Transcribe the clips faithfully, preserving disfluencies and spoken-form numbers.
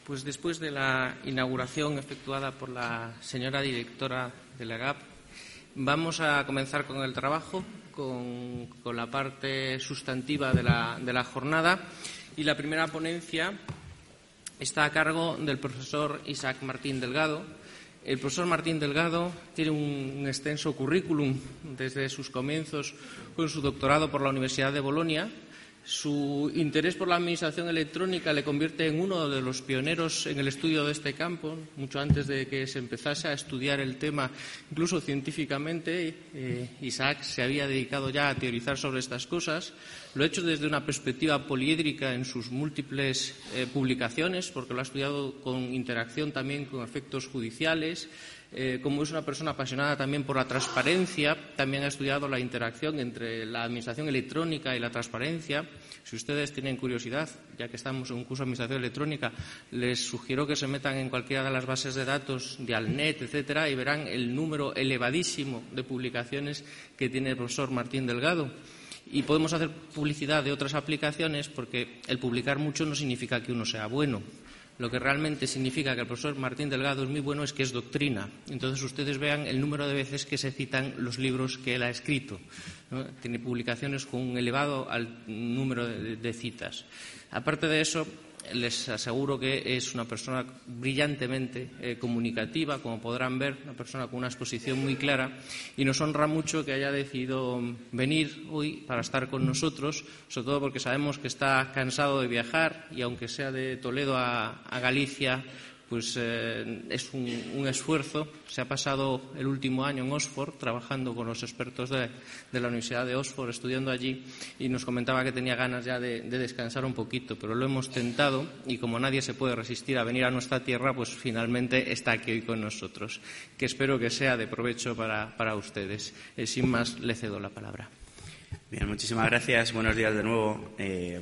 Pues después de la inauguración efectuada por la señora directora de la G A P, vamos a comenzar con el trabajo, con, con la parte sustantiva de la, de la jornada. Y la primera ponencia está a cargo del profesor Isaac Martín Delgado. El profesor Martín Delgado tiene un, un extenso currículum desde sus comienzos con su doctorado por la Universidad de Bolonia. Su interés por la administración electrónica le convierte en uno de los pioneros en el estudio de este campo, mucho antes de que se empezase a estudiar el tema, incluso científicamente. Eh, Isaac se había dedicado ya a teorizar sobre estas cosas. Lo ha hecho desde una perspectiva poliédrica en sus múltiples eh, publicaciones, porque lo ha estudiado con interacción también con efectos judiciales. Eh, como es una persona apasionada también por la transparencia, también ha estudiado la interacción entre la administración electrónica y la transparencia. Si ustedes tienen curiosidad, ya que estamos en un curso de administración electrónica, les sugiero que se metan en cualquiera de las bases de datos de Alnet, etcétera, y verán el número elevadísimo de publicaciones que tiene el profesor Martín Delgado. Y podemos hacer publicidad de otras aplicaciones porque el publicar mucho no significa que uno sea bueno. Lo que realmente significa que el profesor Martín Delgado es muy bueno es que es doctrina. Entonces, ustedes vean el número de veces que se citan los libros que él ha escrito, ¿no? Tiene publicaciones con un elevado al número de, de citas. Aparte de eso, les aseguro que es una persona brillantemente eh, comunicativa, como podrán ver, una persona con una exposición muy clara, y nos honra mucho que haya decidido venir hoy para estar con nosotros, sobre todo porque sabemos que está cansado de viajar y aunque sea de Toledo a, a Galicia, pues eh, es un, un esfuerzo. Se ha pasado el último año en Oxford trabajando con los expertos de, de la Universidad de Oxford, estudiando allí, y nos comentaba que tenía ganas ya de, de descansar un poquito, pero lo hemos tentado y como nadie se puede resistir a venir a nuestra tierra, pues finalmente está aquí hoy con nosotros, que espero que sea de provecho para, para ustedes. Eh, sin más, le cedo la palabra. Bien, muchísimas gracias. Buenos días de nuevo. Eh,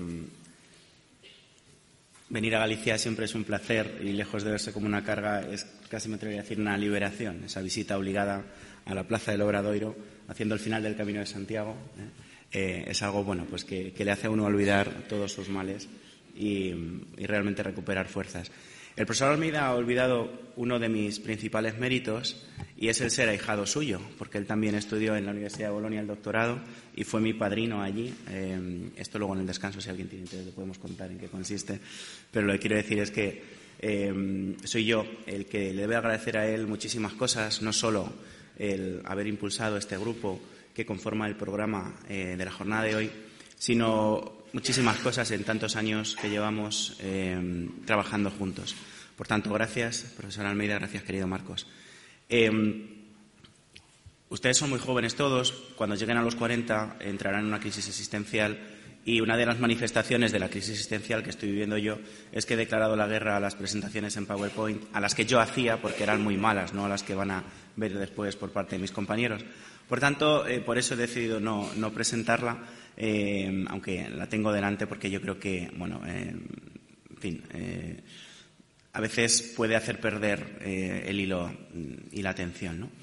Venir a Galicia siempre es un placer y, lejos de verse como una carga, es casi, me atrevería a decir, una liberación. Esa visita obligada a la Plaza del Obradoiro, haciendo el final del Camino de Santiago, ¿eh? Eh, es algo bueno, pues que, que le hace a uno olvidar todos sus males y, y realmente recuperar fuerzas. El profesor Almeida ha olvidado uno de mis principales méritos y es el ser ahijado suyo, porque él también estudió en la Universidad de Bolonia el doctorado y fue mi padrino allí. Eh, esto luego en el descanso, si alguien tiene interés, le podemos contar en qué consiste. Pero lo que quiero decir es que eh, soy yo el que le debe agradecer a él muchísimas cosas, no solo el haber impulsado este grupo que conforma el programa eh, de la jornada de hoy, sino muchísimas cosas en tantos años que llevamos eh, trabajando juntos. Por tanto, gracias, profesor Almeida, gracias, querido Marcos. Eh, ustedes son muy jóvenes todos. Cuando lleguen a los cuarenta entrarán en una crisis existencial y una de las manifestaciones de la crisis existencial que estoy viviendo yo es que he declarado la guerra a las presentaciones en PowerPoint, a las que yo hacía porque eran muy malas, no a las que van a ver después por parte de mis compañeros. Por tanto, eh, por eso he decidido no, no presentarla, eh, aunque la tengo delante porque yo creo que, bueno, eh, en fin, eh, a veces puede hacer perder eh, el hilo y la atención, ¿no?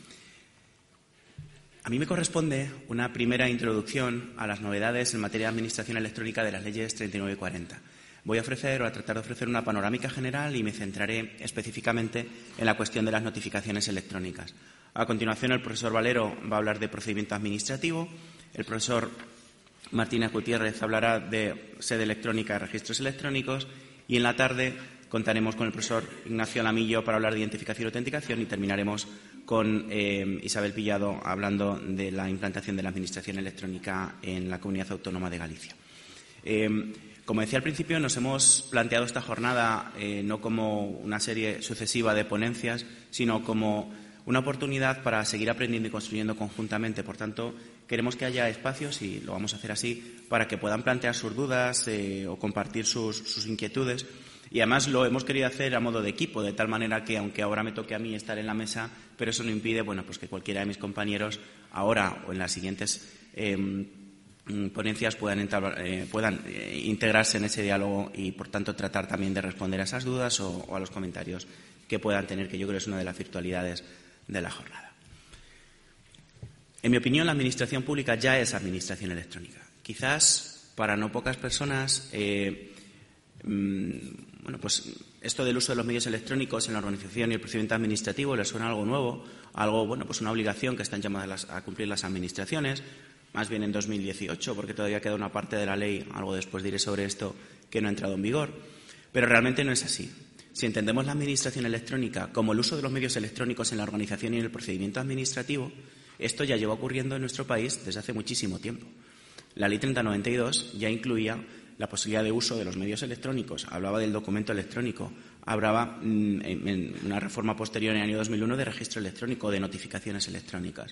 A mí me corresponde una primera introducción a las novedades en materia de administración electrónica de las leyes treinta y nueve y cuarenta. Voy a ofrecer o a tratar de ofrecer una panorámica general y me centraré específicamente en la cuestión de las notificaciones electrónicas. A continuación, el profesor Valero va a hablar de procedimiento administrativo, el profesor Martínez Gutiérrez hablará de sede electrónica de registros electrónicos y en la tarde contaremos con el profesor Ignacio Lamillo para hablar de identificación y autenticación y terminaremos con eh, Isabel Pillado hablando de la implantación de la administración electrónica en la Comunidad Autónoma de Galicia. Eh, como decía al principio, nos hemos planteado esta jornada eh, no como una serie sucesiva de ponencias, sino como una oportunidad para seguir aprendiendo y construyendo conjuntamente. Por tanto, queremos que haya espacios, y lo vamos a hacer así, para que puedan plantear sus dudas eh, o compartir sus, sus inquietudes. Y además lo hemos querido hacer a modo de equipo, de tal manera que, aunque ahora me toque a mí estar en la mesa, pero eso no impide, bueno, pues que cualquiera de mis compañeros, ahora o en las siguientes eh, ponencias, puedan, entrar, eh, puedan eh, integrarse en ese diálogo y, por tanto, tratar también de responder a esas dudas o, o a los comentarios que puedan tener, que yo creo es una de las virtualidades de la jornada. En mi opinión, la administración pública ya es administración electrónica. Quizás para no pocas personas, eh, bueno, pues esto del uso de los medios electrónicos en la organización y el procedimiento administrativo les suena algo nuevo, algo, bueno, pues una obligación que están llamadas a cumplir las administraciones, más bien en dos mil dieciocho, porque todavía queda una parte de la ley, algo después diré sobre esto, que no ha entrado en vigor. Pero realmente no es así. Si entendemos la administración electrónica como el uso de los medios electrónicos en la organización y en el procedimiento administrativo, esto ya lleva ocurriendo en nuestro país desde hace muchísimo tiempo. La Ley treinta noventa y dos ya incluía la posibilidad de uso de los medios electrónicos, hablaba del documento electrónico, hablaba mm, en una reforma posterior en el año dos mil uno de registro electrónico, de notificaciones electrónicas.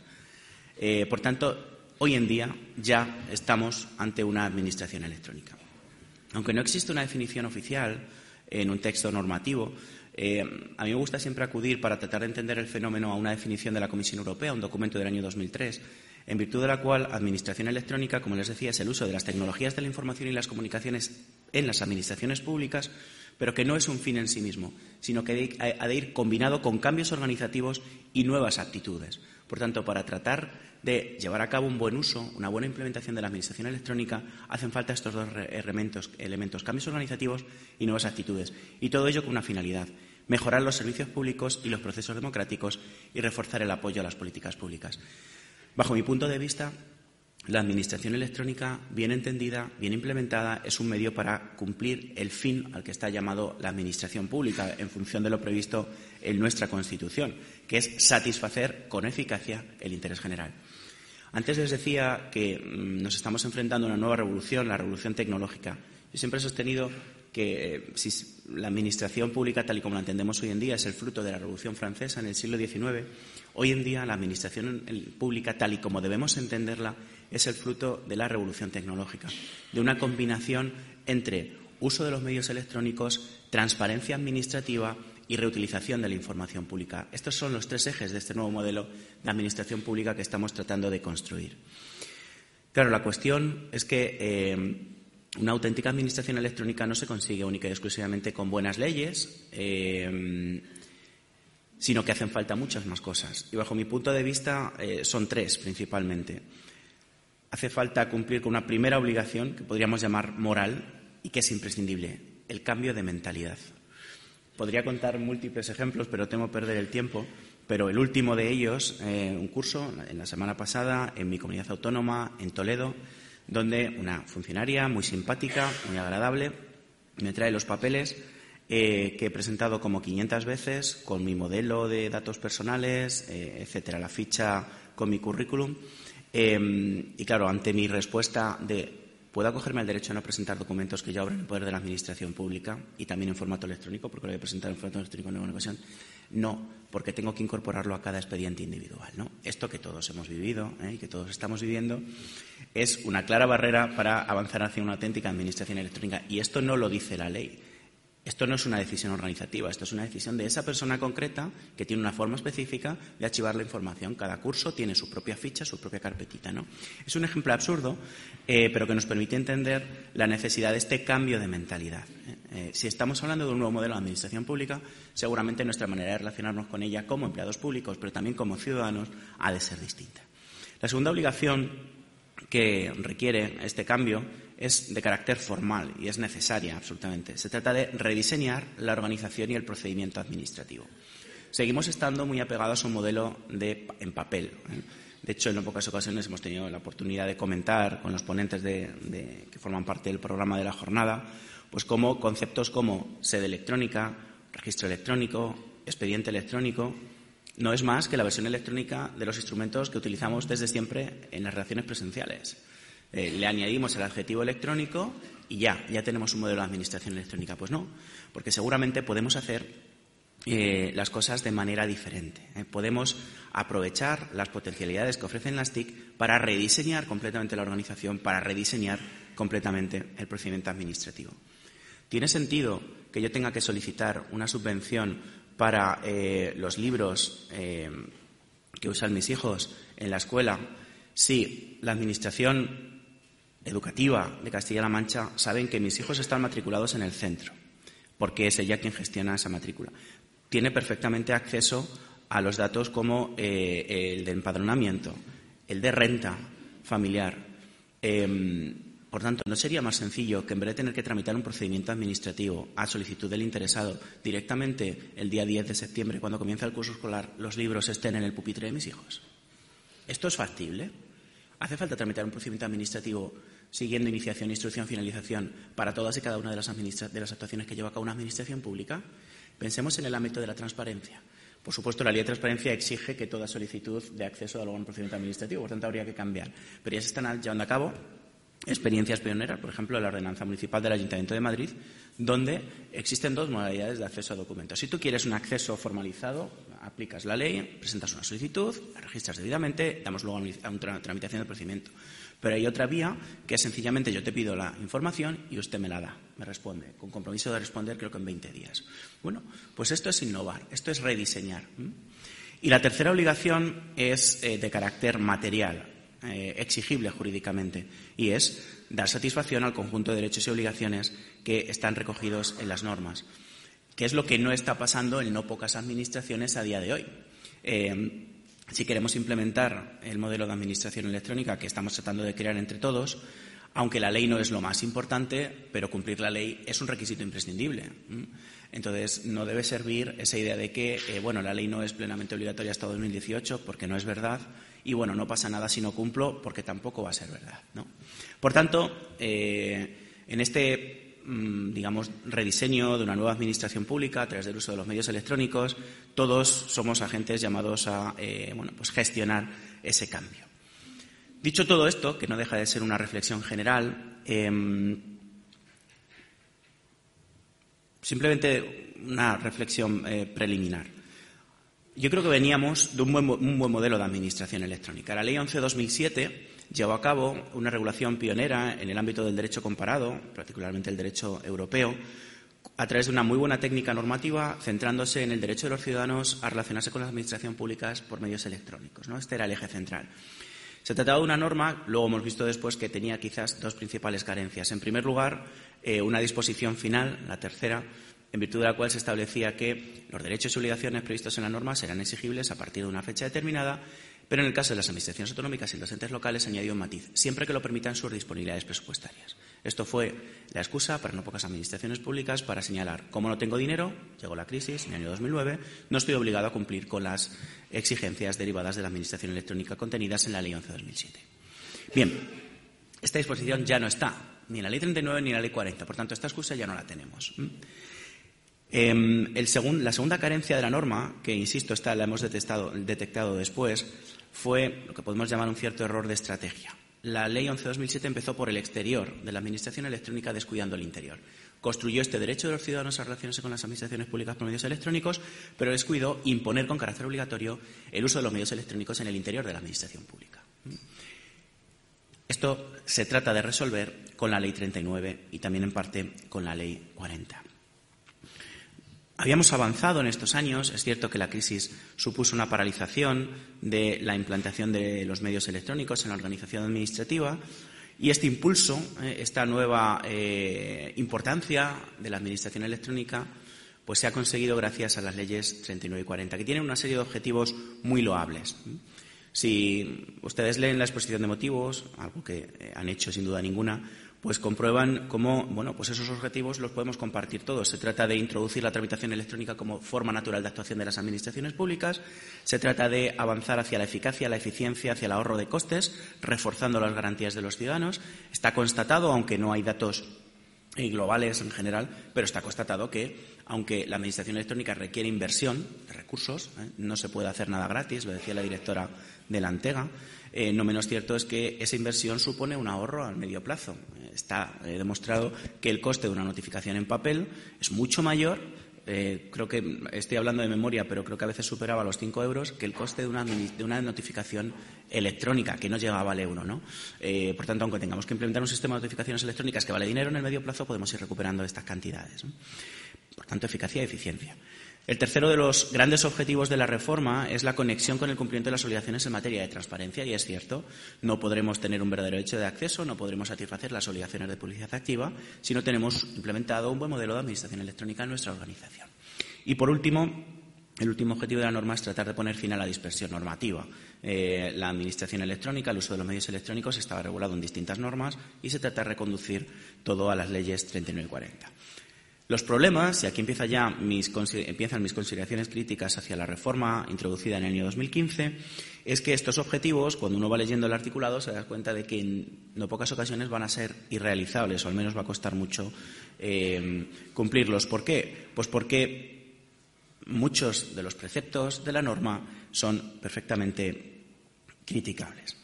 Eh, por tanto, hoy en día ya estamos ante una administración electrónica. Aunque no existe una definición oficial en un texto normativo, eh, a mí me gusta siempre acudir para tratar de entender el fenómeno a una definición de la Comisión Europea, un documento del año dos mil tres, en virtud de la cual administración electrónica, como les decía, es el uso de las tecnologías de la información y las comunicaciones en las administraciones públicas, pero que no es un fin en sí mismo, sino que ha de ir combinado con cambios organizativos y nuevas actitudes. Por tanto, para tratar de llevar a cabo un buen uso, una buena implementación de la administración electrónica, hacen falta estos dos elementos, elementos, cambios organizativos y nuevas actitudes. Y todo ello con una finalidad: mejorar los servicios públicos y los procesos democráticos y reforzar el apoyo a las políticas públicas. Bajo mi punto de vista, la administración electrónica, bien entendida, bien implementada, es un medio para cumplir el fin al que está llamado la administración pública en función de lo previsto en nuestra Constitución, que es satisfacer con eficacia el interés general. Antes les decía que mmm, nos estamos enfrentando a una nueva revolución, la revolución tecnológica. Yo siempre he sostenido que eh, si la administración pública, tal y como la entendemos hoy en día, es el fruto de la Revolución Francesa en el siglo diecinueve, hoy en día la administración pública, tal y como debemos entenderla, es el fruto de la revolución tecnológica, de una combinación entre uso de los medios electrónicos, transparencia administrativa y reutilización de la información pública. Estos son los tres ejes de este nuevo modelo de administración pública que estamos tratando de construir. Claro, la cuestión es que eh, una auténtica administración electrónica no se consigue única y exclusivamente con buenas leyes, eh, sino que hacen falta muchas más cosas. Y bajo mi punto de vista eh, son tres principalmente. Hace falta cumplir con una primera obligación que podríamos llamar moral y que es imprescindible: el cambio de mentalidad. Podría contar múltiples ejemplos, pero temo perder el tiempo. Pero el último de ellos, eh, un curso en la semana pasada en mi comunidad autónoma, en Toledo, donde una funcionaria muy simpática, muy agradable, me trae los papeles eh, que he presentado como quinientas veces, con mi modelo de datos personales, eh, etcétera, la ficha con mi currículum. Eh, y claro, ante mi respuesta de ¿puedo acogerme al derecho a no presentar documentos que ya obran en poder de la Administración Pública y también en formato electrónico, porque lo voy a presentar en formato electrónico en alguna ocasión? No, porque tengo que incorporarlo a cada expediente individual, ¿no? Esto que todos hemos vivido ¿eh? y que todos estamos viviendo es una clara barrera para avanzar hacia una auténtica Administración electrónica. Y esto no lo dice la ley. Esto no es una decisión organizativa, esto es una decisión de esa persona concreta que tiene una forma específica de archivar la información. Cada curso tiene su propia ficha, su propia carpetita, ¿no? Es un ejemplo absurdo, eh, pero que nos permite entender la necesidad de este cambio de mentalidad. Eh, eh, si estamos hablando de un nuevo modelo de administración pública, seguramente nuestra manera de relacionarnos con ella como empleados públicos, pero también como ciudadanos, ha de ser distinta. La segunda obligación que requiere este cambio es de carácter formal y es necesaria absolutamente. Se trata de rediseñar la organización y el procedimiento administrativo. Seguimos estando muy apegados a un modelo de, en papel. De hecho, en no pocas ocasiones hemos tenido la oportunidad de comentar con los ponentes de, de, que forman parte del programa de la jornada, pues como conceptos como sede electrónica, registro electrónico, expediente electrónico, no es más que la versión electrónica de los instrumentos que utilizamos desde siempre en las relaciones presenciales. Eh, le añadimos el adjetivo electrónico y ya, ya tenemos un modelo de administración electrónica. Pues no, porque seguramente podemos hacer eh, las cosas de manera diferente. Eh. Podemos aprovechar las potencialidades que ofrecen las T I C para rediseñar completamente la organización, para rediseñar completamente el procedimiento administrativo. ¿Tiene sentido que yo tenga que solicitar una subvención para eh, los libros eh, que usan mis hijos en la escuela si la Administración Educativa de Castilla-La Mancha saben que mis hijos están matriculados en el centro, porque es ella quien gestiona esa matrícula? Tiene perfectamente acceso a los datos como eh, el de empadronamiento, el de renta familiar, eh, Por tanto, ¿no sería más sencillo que en vez de tener que tramitar un procedimiento administrativo a solicitud del interesado, directamente el día diez de septiembre, cuando comienza el curso escolar, los libros estén en el pupitre de mis hijos? ¿Esto es factible? ¿Hace falta tramitar un procedimiento administrativo siguiendo iniciación, instrucción, finalización para todas y cada una de las, de las actuaciones que lleva a cabo una administración pública? Pensemos en el ámbito de la transparencia. Por supuesto, la ley de transparencia exige que toda solicitud de acceso a algún procedimiento administrativo, por tanto, habría que cambiar. Pero ya se están llevando a cabo experiencias pioneras, por ejemplo, la ordenanza municipal del Ayuntamiento de Madrid, donde existen dos modalidades de acceso a documentos. Si tú quieres un acceso formalizado, aplicas la ley, presentas una solicitud, la registras debidamente, damos luego a una tramitación del procedimiento. Pero hay otra vía que es sencillamente yo te pido la información y usted me la da, me responde, con compromiso de responder creo que en veinte días. Bueno, pues esto es innovar, esto es rediseñar. Y la tercera obligación es eh, de carácter material, eh, exigible jurídicamente, y es dar satisfacción al conjunto de derechos y obligaciones que están recogidos en las normas, que es lo que no está pasando en no pocas administraciones a día de hoy. Eh, Si queremos implementar el modelo de administración electrónica que estamos tratando de crear entre todos, aunque la ley no es lo más importante, pero cumplir la ley es un requisito imprescindible. Entonces, no debe servir esa idea de que, eh, bueno, la ley no es plenamente obligatoria hasta dos mil dieciocho, porque no es verdad, y, bueno, no pasa nada si no cumplo, porque tampoco va a ser verdad, ¿no? Por tanto, eh, en este digamos, rediseño de una nueva administración pública a través del uso de los medios electrónicos, todos somos agentes llamados a eh, bueno, pues gestionar ese cambio. Dicho todo esto, que no deja de ser una reflexión general, eh, simplemente una reflexión eh, preliminar. Yo creo que veníamos de un buen, un buen modelo de administración electrónica. La Ley once barra dos mil siete llevó a cabo una regulación pionera en el ámbito del derecho comparado, particularmente el derecho europeo, a través de una muy buena técnica normativa centrándose en el derecho de los ciudadanos a relacionarse con las administraciones públicas por medios electrónicos, ¿no? Este era el eje central. Se trataba de una norma, luego hemos visto después que tenía quizás dos principales carencias. En primer lugar, eh, una disposición final, la tercera, en virtud de la cual se establecía que los derechos y obligaciones previstos en la norma serán exigibles a partir de una fecha determinada, pero en el caso de las administraciones autonómicas y los entes locales se añadió un matiz, siempre que lo permitan sus disponibilidades presupuestarias. Esto fue la excusa para no pocas administraciones públicas para señalar, como no tengo dinero, llegó la crisis en el año dos mil nueve, no estoy obligado a cumplir con las exigencias derivadas de la administración electrónica contenidas en la Ley once barra dos mil siete. Bien, esta disposición ya no está, ni en la Ley treinta y nueve ni en la Ley cuarenta, por tanto, esta excusa ya no la tenemos. Eh, el segun, la segunda carencia de la norma, que insisto, esta la hemos detectado, detectado después, fue lo que podemos llamar un cierto error de estrategia. La Ley once barra dos mil siete empezó por el exterior de la Administración electrónica, descuidando el interior. Construyó este derecho de los ciudadanos a relacionarse con las administraciones públicas por medios electrónicos, pero descuidó imponer con carácter obligatorio el uso de los medios electrónicos en el interior de la Administración pública. Esto se trata de resolver con la Ley treinta y nueve y también en parte con la Ley cuarenta. Habíamos avanzado en estos años. Es cierto que la crisis supuso una paralización de la implantación de los medios electrónicos en la organización administrativa y este impulso, eh, esta nueva eh, importancia de la administración electrónica, pues se ha conseguido gracias a las leyes treinta y nueve y cuarenta, que tienen una serie de objetivos muy loables. Si ustedes leen la exposición de motivos, algo que eh, han hecho sin duda ninguna, pues comprueban cómo, bueno, pues esos objetivos los podemos compartir todos. Se trata de introducir la tramitación electrónica como forma natural de actuación de las administraciones públicas, se trata de avanzar hacia la eficacia, la eficiencia, hacia el ahorro de costes, reforzando las garantías de los ciudadanos. Está constatado, aunque no hay datos globales en general, pero está constatado que, aunque la administración electrónica requiere inversión de recursos, ¿eh? no se puede hacer nada gratis, lo decía la directora de la Antega. Eh, no menos cierto es que esa inversión supone un ahorro a medio plazo. Eh, está eh, demostrado que el coste de una notificación en papel es mucho mayor, eh, creo que estoy hablando de memoria, pero creo que a veces superaba los cinco euros, que el coste de una, de una notificación electrónica, que no llegaba al euro, ¿no? Eh, por tanto, aunque tengamos que implementar un sistema de notificaciones electrónicas que vale dinero, en el medio plazo podemos ir recuperando estas cantidades, ¿no? Por tanto, eficacia y eficiencia. El tercero de los grandes objetivos de la reforma es la conexión con el cumplimiento de las obligaciones en materia de transparencia, y es cierto, no podremos tener un verdadero derecho de acceso, no podremos satisfacer las obligaciones de publicidad activa si no tenemos implementado un buen modelo de administración electrónica en nuestra organización. Y, por último, el último objetivo de la norma es tratar de poner fin a la dispersión normativa. Eh, la administración electrónica, el uso de los medios electrónicos estaba regulado en distintas normas y se trata de reconducir todo a las leyes treinta y nueve y cuarenta. Los problemas, y aquí empieza ya mis, empiezan mis consideraciones críticas hacia la reforma introducida en el año dos mil quince, es que estos objetivos, cuando uno va leyendo el articulado, se da cuenta de que en no pocas ocasiones van a ser irrealizables, o al menos va a costar mucho eh, cumplirlos. ¿Por qué? Pues porque muchos de los preceptos de la norma son perfectamente criticables.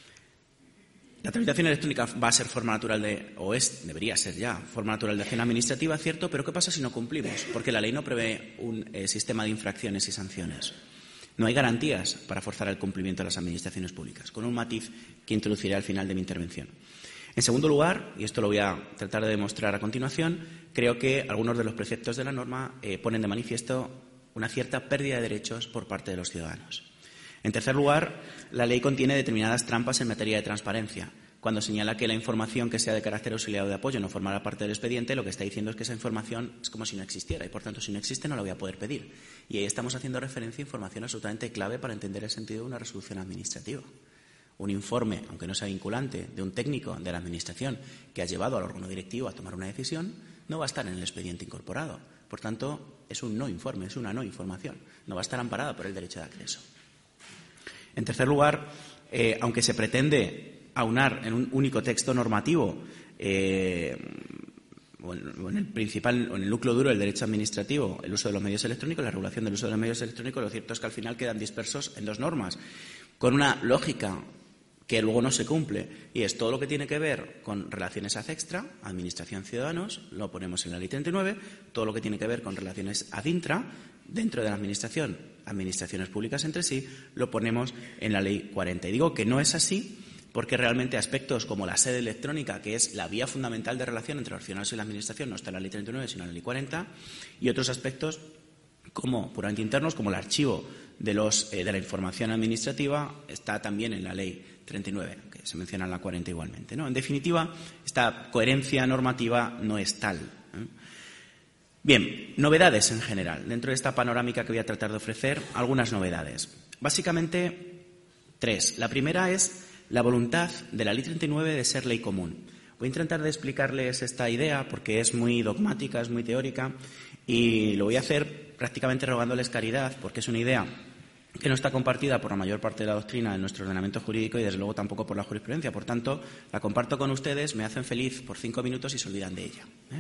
La tramitación electrónica va a ser forma natural de, o es, debería ser ya, forma natural de acción administrativa, cierto, pero ¿qué pasa si no cumplimos? Porque la ley no prevé un eh, sistema de infracciones y sanciones. No hay garantías para forzar el cumplimiento de las administraciones públicas, con un matiz que introduciré al final de mi intervención. En segundo lugar, y esto lo voy a tratar de demostrar a continuación, creo que algunos de los preceptos de la norma eh, ponen de manifiesto una cierta pérdida de derechos por parte de los ciudadanos. En tercer lugar, la ley contiene determinadas trampas en materia de transparencia. Cuando señala que la información que sea de carácter auxiliar o de apoyo no formará parte del expediente, lo que está diciendo es que esa información es como si no existiera y, por tanto, si no existe no la voy a poder pedir. Y ahí estamos haciendo referencia a información absolutamente clave para entender el sentido de una resolución administrativa. Un informe, aunque no sea vinculante, de un técnico de la Administración que ha llevado al órgano directivo a tomar una decisión, no va a estar en el expediente incorporado. Por tanto, es un no informe, es una no información. No va a estar amparada por el derecho de acceso. En tercer lugar, eh, aunque se pretende aunar en un único texto normativo eh, o, en, o en el principal o en el núcleo duro del derecho administrativo, el uso de los medios electrónicos, la regulación del uso de los medios electrónicos, lo cierto es que al final quedan dispersos en dos normas, con una lógica que luego no se cumple, y es todo lo que tiene que ver con relaciones ad extra, administración ciudadanos, lo ponemos en la ley treinta y nueve, todo lo que tiene que ver con relaciones ad intra, dentro de la administración, administraciones públicas entre sí, lo ponemos en la ley cuarenta. Y digo que no es así porque realmente aspectos como la sede electrónica, que es la vía fundamental de relación entre los ciudadanos y la administración, no está en la ley treinta y nueve, sino en la ley cuarenta, y otros aspectos como puramente internos, como el archivo de, los, eh, de la información administrativa, está también en la ley treinta y nueve, que se menciona en la cuarenta igualmente, ¿no? En definitiva, esta coherencia normativa no es tal, ¿eh? Bien, novedades en general. Dentro de esta panorámica que voy a tratar de ofrecer, algunas novedades. Básicamente, tres. La primera es la voluntad de la ley treinta y nueve de ser ley común. Voy a intentar de explicarles esta idea porque es muy dogmática, es muy teórica, y lo voy a hacer prácticamente rogándoles caridad, porque es una idea que no está compartida por la mayor parte de la doctrina en nuestro ordenamiento jurídico y, desde luego, tampoco por la jurisprudencia. Por tanto, la comparto con ustedes, me hacen feliz por cinco minutos y se olvidan de ella, ¿eh?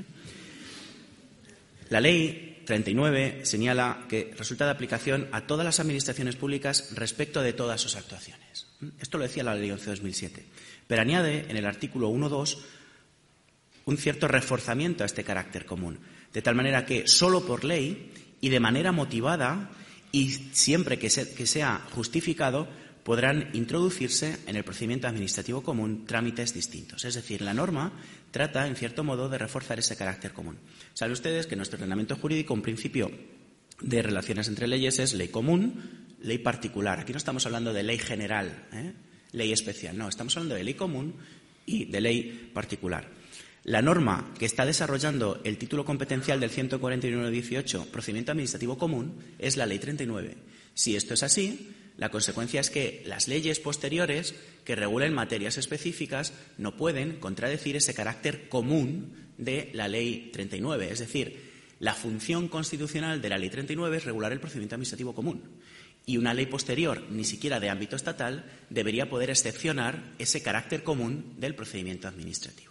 La ley treinta y nueve señala que resulta de aplicación a todas las administraciones públicas respecto de todas sus actuaciones. Esto lo decía la ley once barra dos mil siete. Pero añade en el artículo uno punto dos un cierto reforzamiento a este carácter común, de tal manera que solo por ley y de manera motivada y siempre que, se, que sea justificado podrán introducirse en el procedimiento administrativo común trámites distintos. Es decir, la norma trata, en cierto modo, de reforzar ese carácter común. Saben ustedes que en nuestro ordenamiento jurídico un principio de relaciones entre leyes es ley común, ley particular. Aquí no estamos hablando de ley general, ¿eh? ley especial. No, estamos hablando de ley común y de ley particular. La norma que está desarrollando el título competencial del ciento cuarenta y uno punto dieciocho, procedimiento administrativo común, es la ley treinta y nueve. Si esto es así, la consecuencia es que las leyes posteriores que regulen materias específicas no pueden contradecir ese carácter común de la ley treinta y nueve. Es decir, la función constitucional de la ley treinta y nueve es regular el procedimiento administrativo común. Y una ley posterior, ni siquiera de ámbito estatal, debería poder excepcionar ese carácter común del procedimiento administrativo.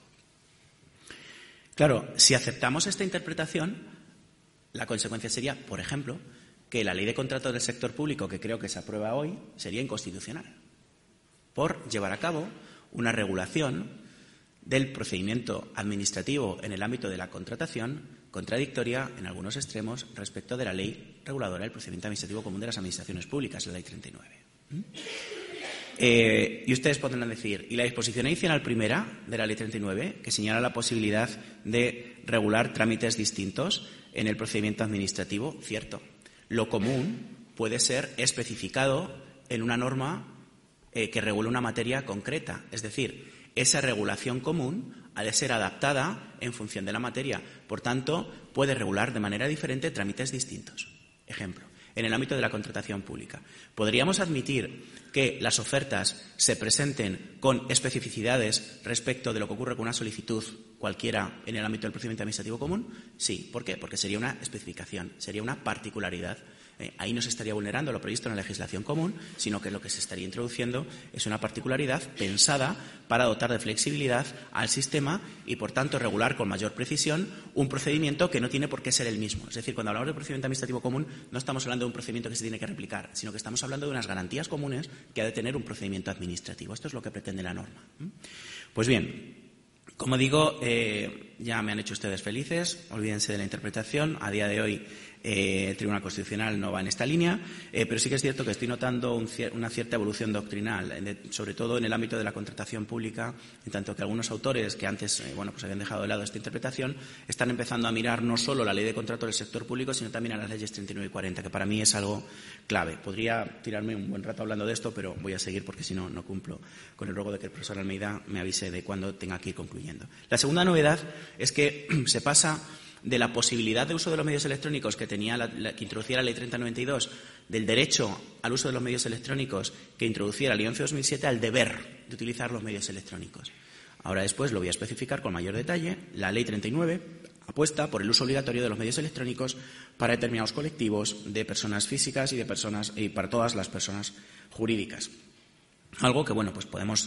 Claro, si aceptamos esta interpretación, la consecuencia sería, por ejemplo, que la ley de contratos del sector público, que creo que se aprueba hoy, sería inconstitucional por llevar a cabo una regulación del procedimiento administrativo en el ámbito de la contratación contradictoria en algunos extremos respecto de la ley reguladora del procedimiento administrativo común de las administraciones públicas, la ley treinta y nueve. ¿Mm? Eh, y ustedes podrán decir, ¿y la disposición adicional primera de la ley treinta y nueve, que señala la posibilidad de regular trámites distintos en el procedimiento administrativo? Cierto. Lo común puede ser especificado en una norma eh, que regule una materia concreta. Es decir, esa regulación común ha de ser adaptada en función de la materia. Por tanto, puede regular de manera diferente trámites distintos. Ejemplo, en el ámbito de la contratación pública. ¿Podríamos admitir que las ofertas se presenten con especificidades respecto de lo que ocurre con una solicitud cualquiera en el ámbito del procedimiento administrativo común? Sí. ¿Por qué? Porque sería una especificación, sería una particularidad. Eh, ahí no se estaría vulnerando lo previsto en la legislación común, sino que lo que se estaría introduciendo es una particularidad pensada para dotar de flexibilidad al sistema y, por tanto, regular con mayor precisión un procedimiento que no tiene por qué ser el mismo. Es decir, cuando hablamos de procedimiento administrativo común, no estamos hablando de un procedimiento que se tiene que replicar, sino que estamos hablando de unas garantías comunes que ha de tener un procedimiento administrativo. Esto es lo que pretende la norma. Pues bien, como digo, eh, ya me han hecho ustedes felices, olvídense de la interpretación. A día de hoy eh, el Tribunal Constitucional no va en esta línea, eh, pero sí que es cierto que estoy notando un cier- una cierta evolución doctrinal, de, sobre todo en el ámbito de la contratación pública, en tanto que algunos autores que antes eh, bueno, pues habían dejado de lado esta interpretación están empezando a mirar no solo la ley de contrato del sector público, sino también a las leyes treinta y nueve y cuarenta, que para mí es algo clave. Podría tirarme un buen rato hablando de esto, pero voy a seguir porque si no, no cumplo con el ruego de que el profesor Almeida me avise de cuándo tenga que ir concluyendo. La segunda novedad es que se pasa de la posibilidad de uso de los medios electrónicos que tenía la, la, que introducía la Ley treinta noventa y dos, del derecho al uso de los medios electrónicos que introduciera la Ley once dos mil siete, al deber de utilizar los medios electrónicos. Ahora después lo voy a especificar con mayor detalle. La Ley treinta y nueve apuesta por el uso obligatorio de los medios electrónicos para determinados colectivos de personas físicas y de personas y para todas las personas jurídicas. Algo que, bueno, pues podemos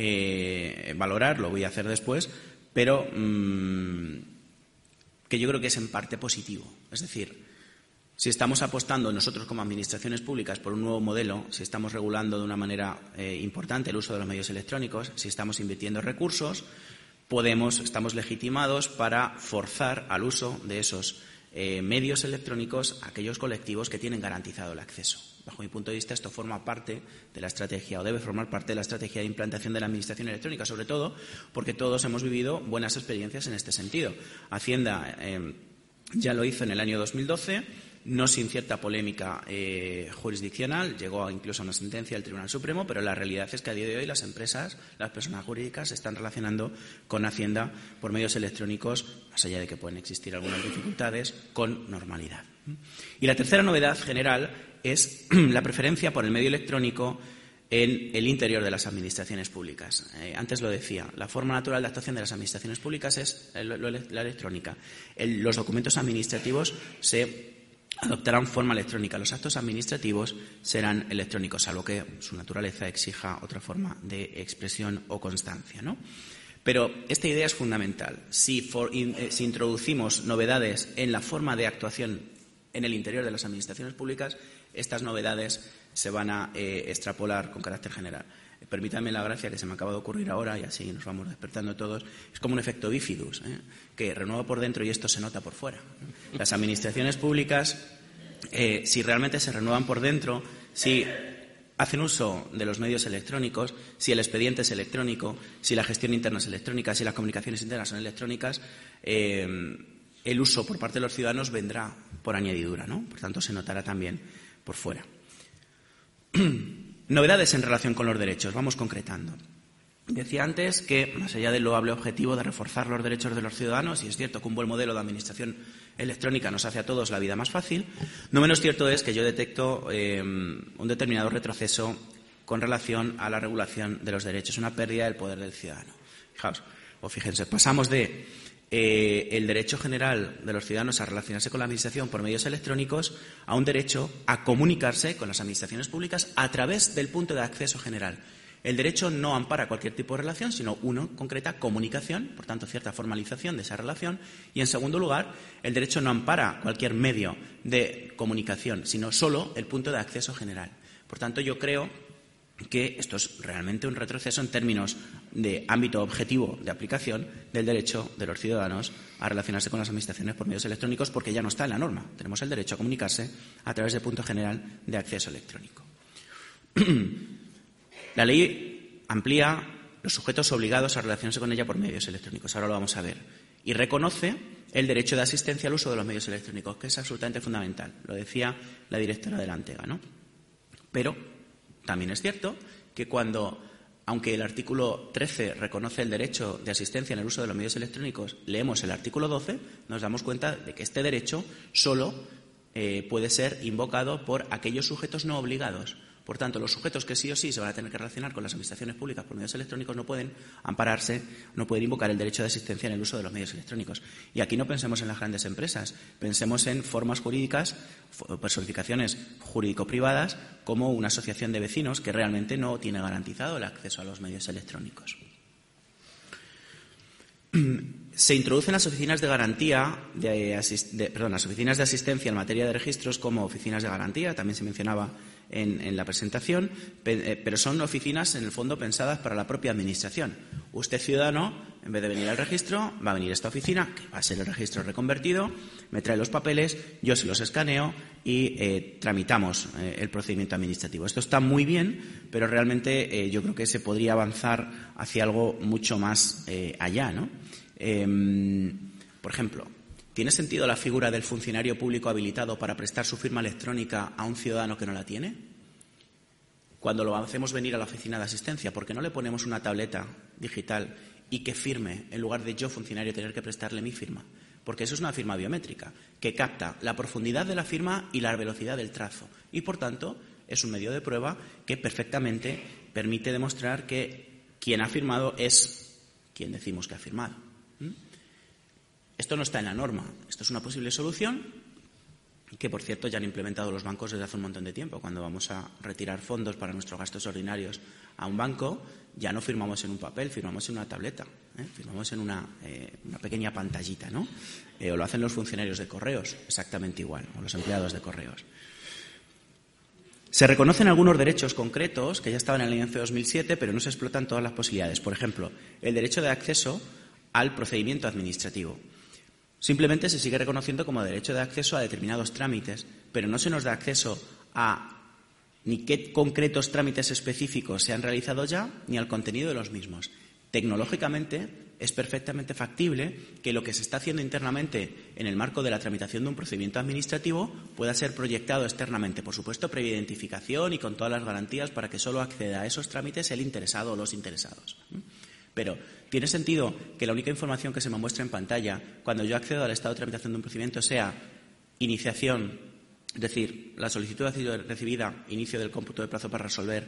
eh, valorar, lo voy a hacer después, pero mmm, que yo creo que es en parte positivo. Es decir, si estamos apostando nosotros como administraciones públicas por un nuevo modelo, si estamos regulando de una manera eh, importante el uso de los medios electrónicos, si estamos invirtiendo recursos, podemos, estamos legitimados para forzar al uso de esos eh, medios electrónicos a aquellos colectivos que tienen garantizado el acceso. Bajo mi punto de vista, esto forma parte de la estrategia o debe formar parte de la estrategia de implantación de la Administración electrónica, sobre todo porque todos hemos vivido buenas experiencias en este sentido. Hacienda eh, ya lo hizo en el año dos mil doce, no sin cierta polémica eh, jurisdiccional, llegó incluso a una sentencia del Tribunal Supremo, pero la realidad es que a día de hoy las empresas, las personas jurídicas, se están relacionando con Hacienda por medios electrónicos, más allá de que pueden existir algunas dificultades, con normalidad. Y la tercera novedad general es la preferencia por el medio electrónico en el interior de las administraciones públicas. Eh, antes lo decía, la forma natural de actuación de las administraciones públicas es lo, lo, la electrónica. El, los documentos administrativos se adoptarán forma electrónica. Los actos administrativos serán electrónicos, salvo que su naturaleza exija otra forma de expresión o constancia, ¿no? Pero esta idea es fundamental. Si, for, in, eh, si introducimos novedades en la forma de actuación en el interior de las administraciones públicas, estas novedades se van a eh, extrapolar con carácter general. Eh, permítanme la gracia que se me acaba de ocurrir ahora, y así nos vamos despertando todos. Es como un efecto bifidus, ¿eh? que renueva por dentro y esto se nota por fuera. Las administraciones públicas, eh, si realmente se renuevan por dentro, si hacen uso de los medios electrónicos, si el expediente es electrónico, si la gestión interna es electrónica, si las comunicaciones internas son electrónicas, eh, el uso por parte de los ciudadanos vendrá por añadidura, ¿no? Por tanto, se notará también por fuera. Novedades en relación con los derechos. Vamos concretando. Decía antes que, más allá del loable objetivo de reforzar los derechos de los ciudadanos, y es cierto que un buen modelo de administración electrónica nos hace a todos la vida más fácil, no menos cierto es que yo detecto eh, un determinado retroceso con relación a la regulación de los derechos, una pérdida del poder del ciudadano. Fijaos, o fíjense, pasamos de eh, el derecho general de los ciudadanos a relacionarse con la Administración por medios electrónicos a un derecho a comunicarse con las administraciones públicas a través del punto de acceso general. El derecho no ampara cualquier tipo de relación, sino uno concreta comunicación, por tanto, cierta formalización de esa relación. Y, en segundo lugar, el derecho no ampara cualquier medio de comunicación, sino solo el punto de acceso general. Por tanto, yo creo que esto es realmente un retroceso en términos de ámbito objetivo de aplicación del derecho de los ciudadanos a relacionarse con las administraciones por medios electrónicos, porque ya no está en la norma. Tenemos el derecho a comunicarse a través del punto general de acceso electrónico. La ley amplía los sujetos obligados a relacionarse con ella por medios electrónicos. Ahora lo vamos a ver. Y reconoce el derecho de asistencia al uso de los medios electrónicos, que es absolutamente fundamental. Lo decía la directora de la Antega, ¿no? Pero también es cierto que cuando, aunque el artículo trece reconoce el derecho de asistencia en el uso de los medios electrónicos, leemos el artículo doce, nos damos cuenta de que este derecho solo eh, puede ser invocado por aquellos sujetos no obligados. Por tanto, los sujetos que sí o sí se van a tener que relacionar con las administraciones públicas por medios electrónicos no pueden ampararse, no pueden invocar el derecho de asistencia en el uso de los medios electrónicos. Y aquí no pensemos en las grandes empresas, pensemos en formas jurídicas, personificaciones jurídico-privadas, como una asociación de vecinos que realmente no tiene garantizado el acceso a los medios electrónicos. Se introducen las oficinas de garantía, de, asist, de, perdón, las oficinas de asistencia en materia de registros como oficinas de garantía, también se mencionaba en, en la presentación, pero son oficinas en el fondo pensadas para la propia administración. Usted, ciudadano, en vez de venir al registro, va a venir a esta oficina, que va a ser el registro reconvertido, me trae los papeles, yo se los escaneo y eh, tramitamos eh, el procedimiento administrativo. Esto está muy bien, pero realmente eh, yo creo que se podría avanzar hacia algo mucho más eh, allá, ¿no? Eh, por ejemplo, ¿tiene sentido la figura del funcionario público habilitado para prestar su firma electrónica a un ciudadano que no la tiene? Cuando lo hacemos venir a la oficina de asistencia, ¿por qué no le ponemos una tableta digital y que firme en lugar de yo, funcionario, tener que prestarle mi firma? Porque eso es una firma biométrica que capta la profundidad de la firma y la velocidad del trazo y, por tanto, es un medio de prueba que perfectamente permite demostrar que quien ha firmado es quien decimos que ha firmado. Esto no está en la norma. Esto es una posible solución que, por cierto, ya han implementado los bancos desde hace un montón de tiempo. Cuando vamos a retirar fondos para nuestros gastos ordinarios a un banco, ya no firmamos en un papel, firmamos en una tableta, ¿eh? firmamos en una, eh, una pequeña pantallita, ¿no? Eh, o lo hacen los funcionarios de correos, exactamente igual, o los empleados de correos. Se reconocen algunos derechos concretos que ya estaban en la Ley once de dos mil siete, pero no se explotan todas las posibilidades. Por ejemplo, el derecho de acceso al procedimiento administrativo. Simplemente se sigue reconociendo como derecho de acceso a determinados trámites, pero no se nos da acceso a ni qué concretos trámites específicos se han realizado ya, ni al contenido de los mismos. Tecnológicamente es perfectamente factible que lo que se está haciendo internamente en el marco de la tramitación de un procedimiento administrativo pueda ser proyectado externamente, por supuesto, previa identificación y con todas las garantías para que solo acceda a esos trámites el interesado o los interesados. Pero, ¿tiene sentido que la única información que se me muestre en pantalla cuando yo accedo al estado de tramitación de un procedimiento sea iniciación, es decir, la solicitud ha sido recibida, inicio del cómputo de plazo para resolver,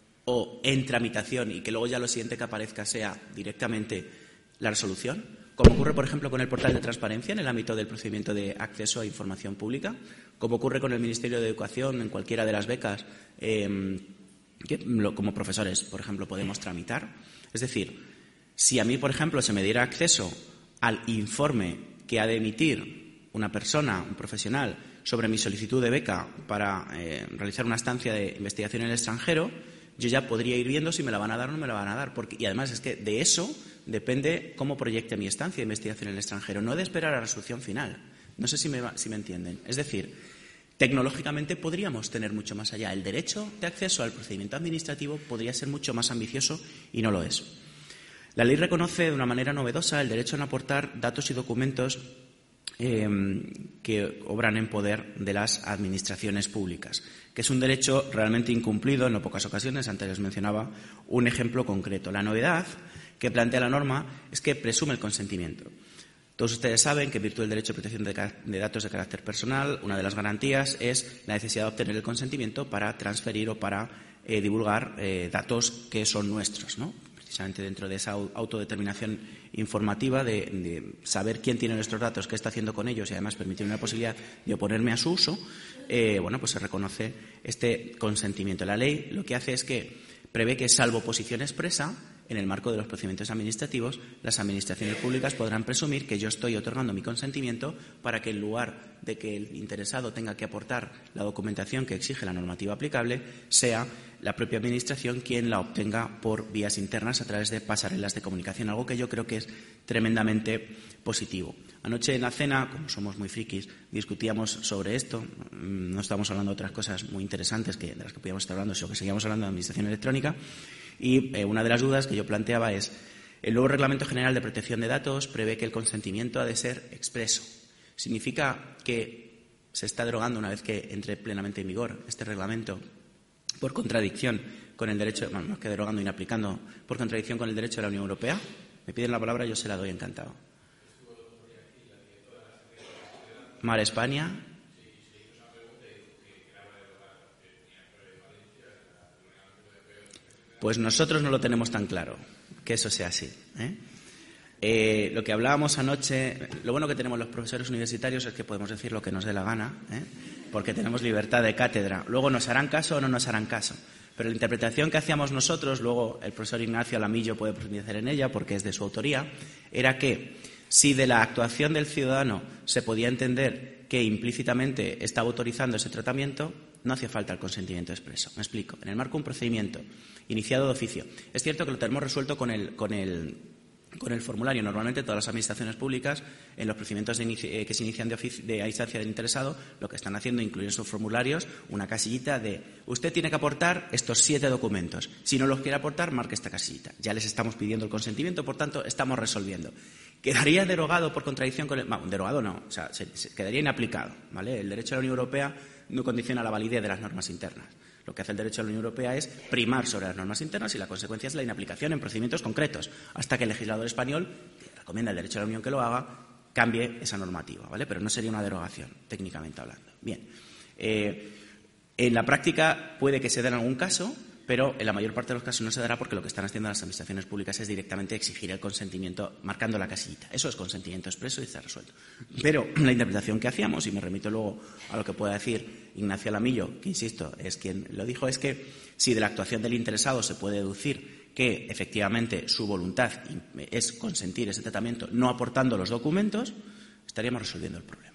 o en tramitación y que luego ya lo siguiente que aparezca sea directamente la resolución? Como ocurre, por ejemplo, con el portal de transparencia en el ámbito del procedimiento de acceso a información pública, como ocurre con el Ministerio de Educación en cualquiera de las becas eh, que como profesores, por ejemplo, podemos tramitar. Es decir, si a mí, por ejemplo, se me diera acceso al informe que ha de emitir una persona, un profesional, sobre mi solicitud de beca para eh, realizar una estancia de investigación en el extranjero, yo ya podría ir viendo si me la van a dar o no me la van a dar. Porque, y además es que de eso depende cómo proyecte mi estancia de investigación en el extranjero, no de esperar a la resolución final. No sé si me, si me entienden. Es decir, tecnológicamente podríamos tener mucho más allá. El derecho de acceso al procedimiento administrativo podría ser mucho más ambicioso y no lo es. La ley reconoce de una manera novedosa el derecho a aportar datos y documentos eh, que obran en poder de las administraciones públicas, que es un derecho realmente incumplido en no pocas ocasiones. Antes les mencionaba un ejemplo concreto. La novedad que plantea la norma es que presume el consentimiento. Todos ustedes saben que, en virtud del derecho de protección de, de datos de carácter personal, una de las garantías es la necesidad de obtener el consentimiento para transferir o para eh, divulgar eh, datos que son nuestros, ¿no? Precisamente dentro de esa autodeterminación informativa de, de saber quién tiene nuestros datos, qué está haciendo con ellos y además permitir una posibilidad de oponerme a su uso, eh, bueno, pues se reconoce este consentimiento. La ley lo que hace es que prevé que, salvo posición expresa, en el marco de los procedimientos administrativos, las administraciones públicas podrán presumir que yo estoy otorgando mi consentimiento para que, en lugar de que el interesado tenga que aportar la documentación que exige la normativa aplicable, sea la propia Administración quien la obtenga por vías internas a través de pasarelas de comunicación, algo que yo creo que es tremendamente positivo. Anoche en la cena, como somos muy frikis, discutíamos sobre esto. No estábamos hablando de otras cosas muy interesantes que, de las que podíamos estar hablando, sino que seguíamos hablando de Administración electrónica. Y eh, una de las dudas que yo planteaba es: el nuevo Reglamento General de Protección de Datos prevé que el consentimiento ha de ser expreso. ¿Significa que se está derogando, una vez que entre plenamente en vigor este reglamento, por contradicción con el derecho, bueno, no es que derogando y no aplicando, por contradicción con el derecho de la Unión Europea? Me piden la palabra, yo se la doy encantado. Mar España. Pues nosotros no lo tenemos tan claro, que eso sea así, ¿eh? Eh, lo que hablábamos anoche, lo bueno que tenemos los profesores universitarios es que podemos decir lo que nos dé la gana, ¿eh? Porque tenemos libertad de cátedra. Luego nos harán caso o no nos harán caso. Pero la interpretación que hacíamos nosotros, luego el profesor Ignacio Alamillo puede profundizar en ella porque es de su autoría, era que si de la actuación del ciudadano se podía entender que implícitamente estaba autorizando ese tratamiento, no hacía falta el consentimiento expreso. Me explico. En el marco de un procedimiento iniciado de oficio, es cierto que lo tenemos resuelto con el, con el, con el formulario. Normalmente todas las administraciones públicas, en los procedimientos de inici- eh, que se inician de, ofici- de a instancia del interesado, lo que están haciendo es incluir en sus formularios una casillita de usted tiene que aportar estos siete documentos. Si no los quiere aportar, marque esta casillita. Ya les estamos pidiendo el consentimiento, por tanto, estamos resolviendo. ¿Quedaría derogado por contradicción con el...? Bueno, derogado no, o sea, se, se quedaría inaplicado, ¿vale? El derecho de la Unión Europea no condiciona la validez de las normas internas. Lo que hace el derecho de la Unión Europea es primar sobre las normas internas y la consecuencia es la inaplicación en procedimientos concretos, hasta que el legislador español, que recomienda al derecho de la Unión que lo haga, cambie esa normativa, ¿vale? Pero no sería una derogación, técnicamente hablando. Bien. Eh, en la práctica puede que se dé en algún caso, pero en la mayor parte de los casos no se dará porque lo que están haciendo las administraciones públicas es directamente exigir el consentimiento marcando la casillita. Eso es consentimiento expreso y está resuelto. Pero la interpretación que hacíamos, y me remito luego a lo que pueda decir Ignacio Alamillo, que insisto, es quien lo dijo, es que si de la actuación del interesado se puede deducir que efectivamente su voluntad es consentir ese tratamiento no aportando los documentos, estaríamos resolviendo el problema.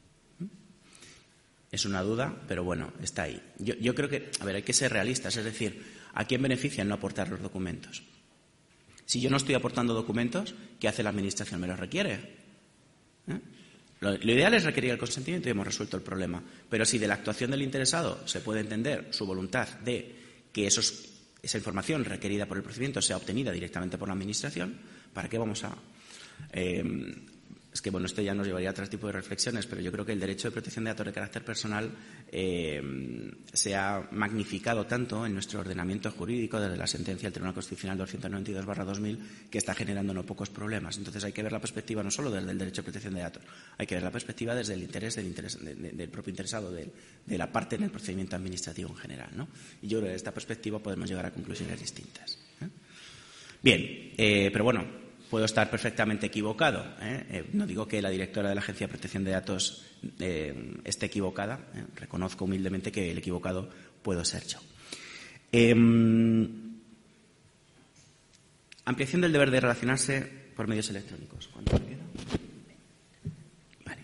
Es una duda, pero bueno, está ahí. Yo, yo creo que, a ver, hay que ser realistas, es decir, ¿a quién beneficia el no aportar los documentos? Si yo no estoy aportando documentos, ¿qué hace la Administración? ¿Me los requiere? ¿Eh? Lo, lo ideal es requerir el consentimiento y hemos resuelto el problema. Pero si de la actuación del interesado se puede entender su voluntad de que esos, esa información requerida por el procedimiento sea obtenida directamente por la Administración, ¿para qué vamos a...? Eh, Es que, bueno, esto ya nos llevaría a otro tipo de reflexiones, pero yo creo que el derecho de protección de datos de carácter personal eh, se ha magnificado tanto en nuestro ordenamiento jurídico desde la sentencia del Tribunal Constitucional doscientos noventa y dos barra dos mil que está generando no pocos problemas. Entonces hay que ver la perspectiva no solo desde el derecho de protección de datos, hay que ver la perspectiva desde el interés del, interés, de, de, del propio interesado, de, de la parte en el procedimiento administrativo en general, ¿no? Y yo creo que desde esta perspectiva podemos llegar a conclusiones distintas, ¿eh? Bien, eh, pero bueno, puedo estar perfectamente equivocado, ¿eh? Eh, no digo que la directora de la Agencia de Protección de Datos eh, esté equivocada. ¿eh? Reconozco humildemente que el equivocado puedo ser yo. Eh, ampliación del deber de relacionarse por medios electrónicos. ¿Cuánto me queda? Vale.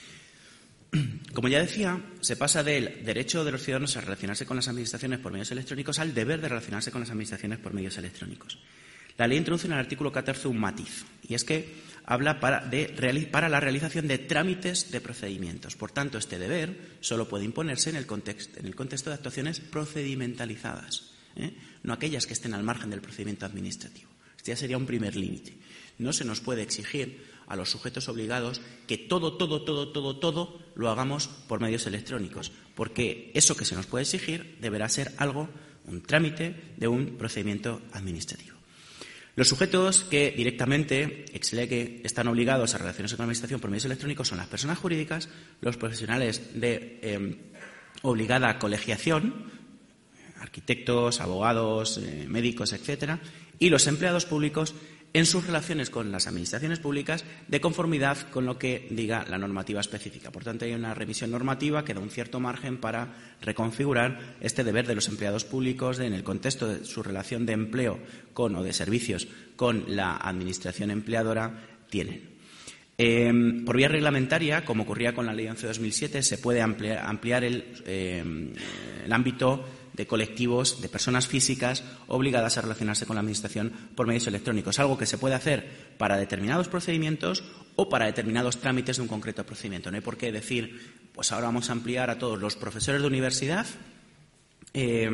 Como ya decía, se pasa del derecho de los ciudadanos a relacionarse con las administraciones por medios electrónicos al deber de relacionarse con las administraciones por medios electrónicos. La ley introduce en el artículo catorce un matiz, y es que habla para, de, para la realización de trámites de procedimientos. Por tanto, este deber solo puede imponerse en el contexto, en el contexto de actuaciones procedimentalizadas, ¿eh? no aquellas que estén al margen del procedimiento administrativo. Este ya sería un primer límite. No se nos puede exigir a los sujetos obligados que todo, todo, todo, todo, todo lo hagamos por medios electrónicos, porque eso que se nos puede exigir deberá ser algo, un trámite de un procedimiento administrativo. Los sujetos que directamente, ex lege, están obligados a relacionarse con la Administración por medios electrónicos son las personas jurídicas, los profesionales de eh, obligada colegiación, arquitectos, abogados, eh, médicos, etcétera, y los empleados públicos en sus relaciones con las administraciones públicas de conformidad con lo que diga la normativa específica. Por tanto, hay una revisión normativa que da un cierto margen para reconfigurar este deber de los empleados públicos de, en el contexto de su relación de empleo con o de servicios con la administración empleadora tienen. Eh, por vía reglamentaria, como ocurría con la Ley once barra dos mil siete, se puede ampliar, ampliar el, eh, el ámbito de colectivos, de personas físicas obligadas a relacionarse con la Administración por medios electrónicos, algo que se puede hacer para determinados procedimientos o para determinados trámites de un concreto procedimiento. No hay por qué decir, pues ahora vamos a ampliar a todos los profesores de universidad eh,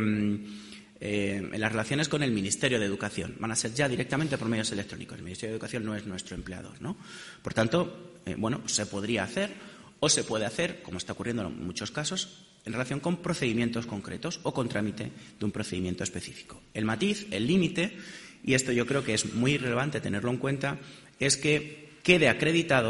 eh, en las relaciones con el Ministerio de Educación. Van a ser ya directamente por medios electrónicos. El Ministerio de Educación no es nuestro empleador, ¿no? Por tanto, eh, bueno, se podría hacer o se puede hacer, como está ocurriendo en muchos casos, en relación con procedimientos concretos o con trámite de un procedimiento específico. El matiz, el límite, y esto yo creo que es muy relevante tenerlo en cuenta, es que quede acreditado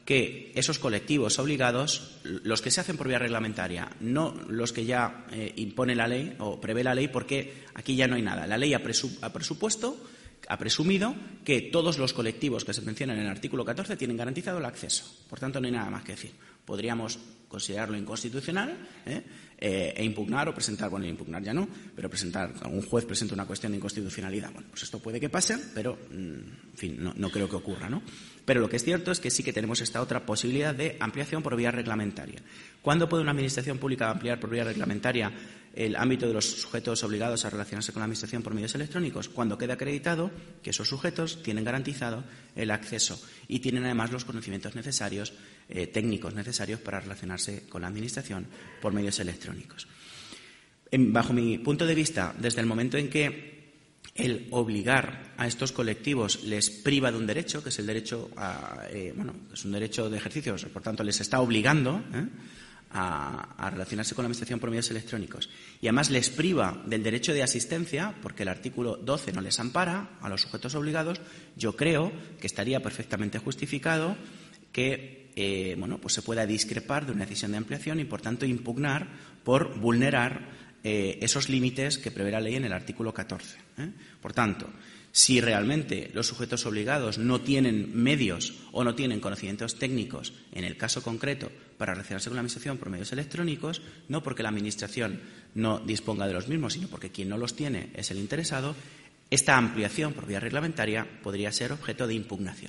que esos colectivos obligados, los que se hacen por vía reglamentaria, no los que ya eh, impone la ley o prevé la ley, porque aquí ya no hay nada. La ley ha, presu- ha presupuesto, ha presumido que todos los colectivos que se mencionan en el artículo catorce tienen garantizado el acceso. Por tanto, no hay nada más que decir. Podríamos considerarlo inconstitucional ¿eh? Eh, e impugnar o presentar, bueno, impugnar ya no, pero presentar, un juez presenta una cuestión de inconstitucionalidad. Bueno, pues esto puede que pase, pero, en fin, no, no creo que ocurra, ¿no? Pero lo que es cierto es que sí que tenemos esta otra posibilidad de ampliación por vía reglamentaria. ¿Cuándo puede una administración pública ampliar por vía reglamentaria el ámbito de los sujetos obligados a relacionarse con la administración por medios electrónicos? Cuando queda acreditado que esos sujetos tienen garantizado el acceso y tienen además los conocimientos necesarios, eh, técnicos necesarios para relacionarse con la administración por medios electrónicos. En, bajo mi punto de vista, desde el momento en que el obligar a estos colectivos les priva de un derecho, que es el derecho a, eh, bueno, es un derecho de ejercicio, por tanto les está obligando ¿eh? a, a relacionarse con la administración por medios electrónicos, y además les priva del derecho de asistencia, porque el artículo doce no les ampara a los sujetos obligados, yo creo que estaría perfectamente justificado que eh, bueno, pues se pueda discrepar de una decisión de ampliación y, por tanto, impugnar por vulnerar Eh, esos límites que prevé la ley en el artículo catorce. ¿eh? Por tanto, si realmente los sujetos obligados no tienen medios o no tienen conocimientos técnicos, en el caso concreto, para relacionarse con la administración por medios electrónicos, no porque la administración no disponga de los mismos, sino porque quien no los tiene es el interesado, esta ampliación por vía reglamentaria podría ser objeto de impugnación.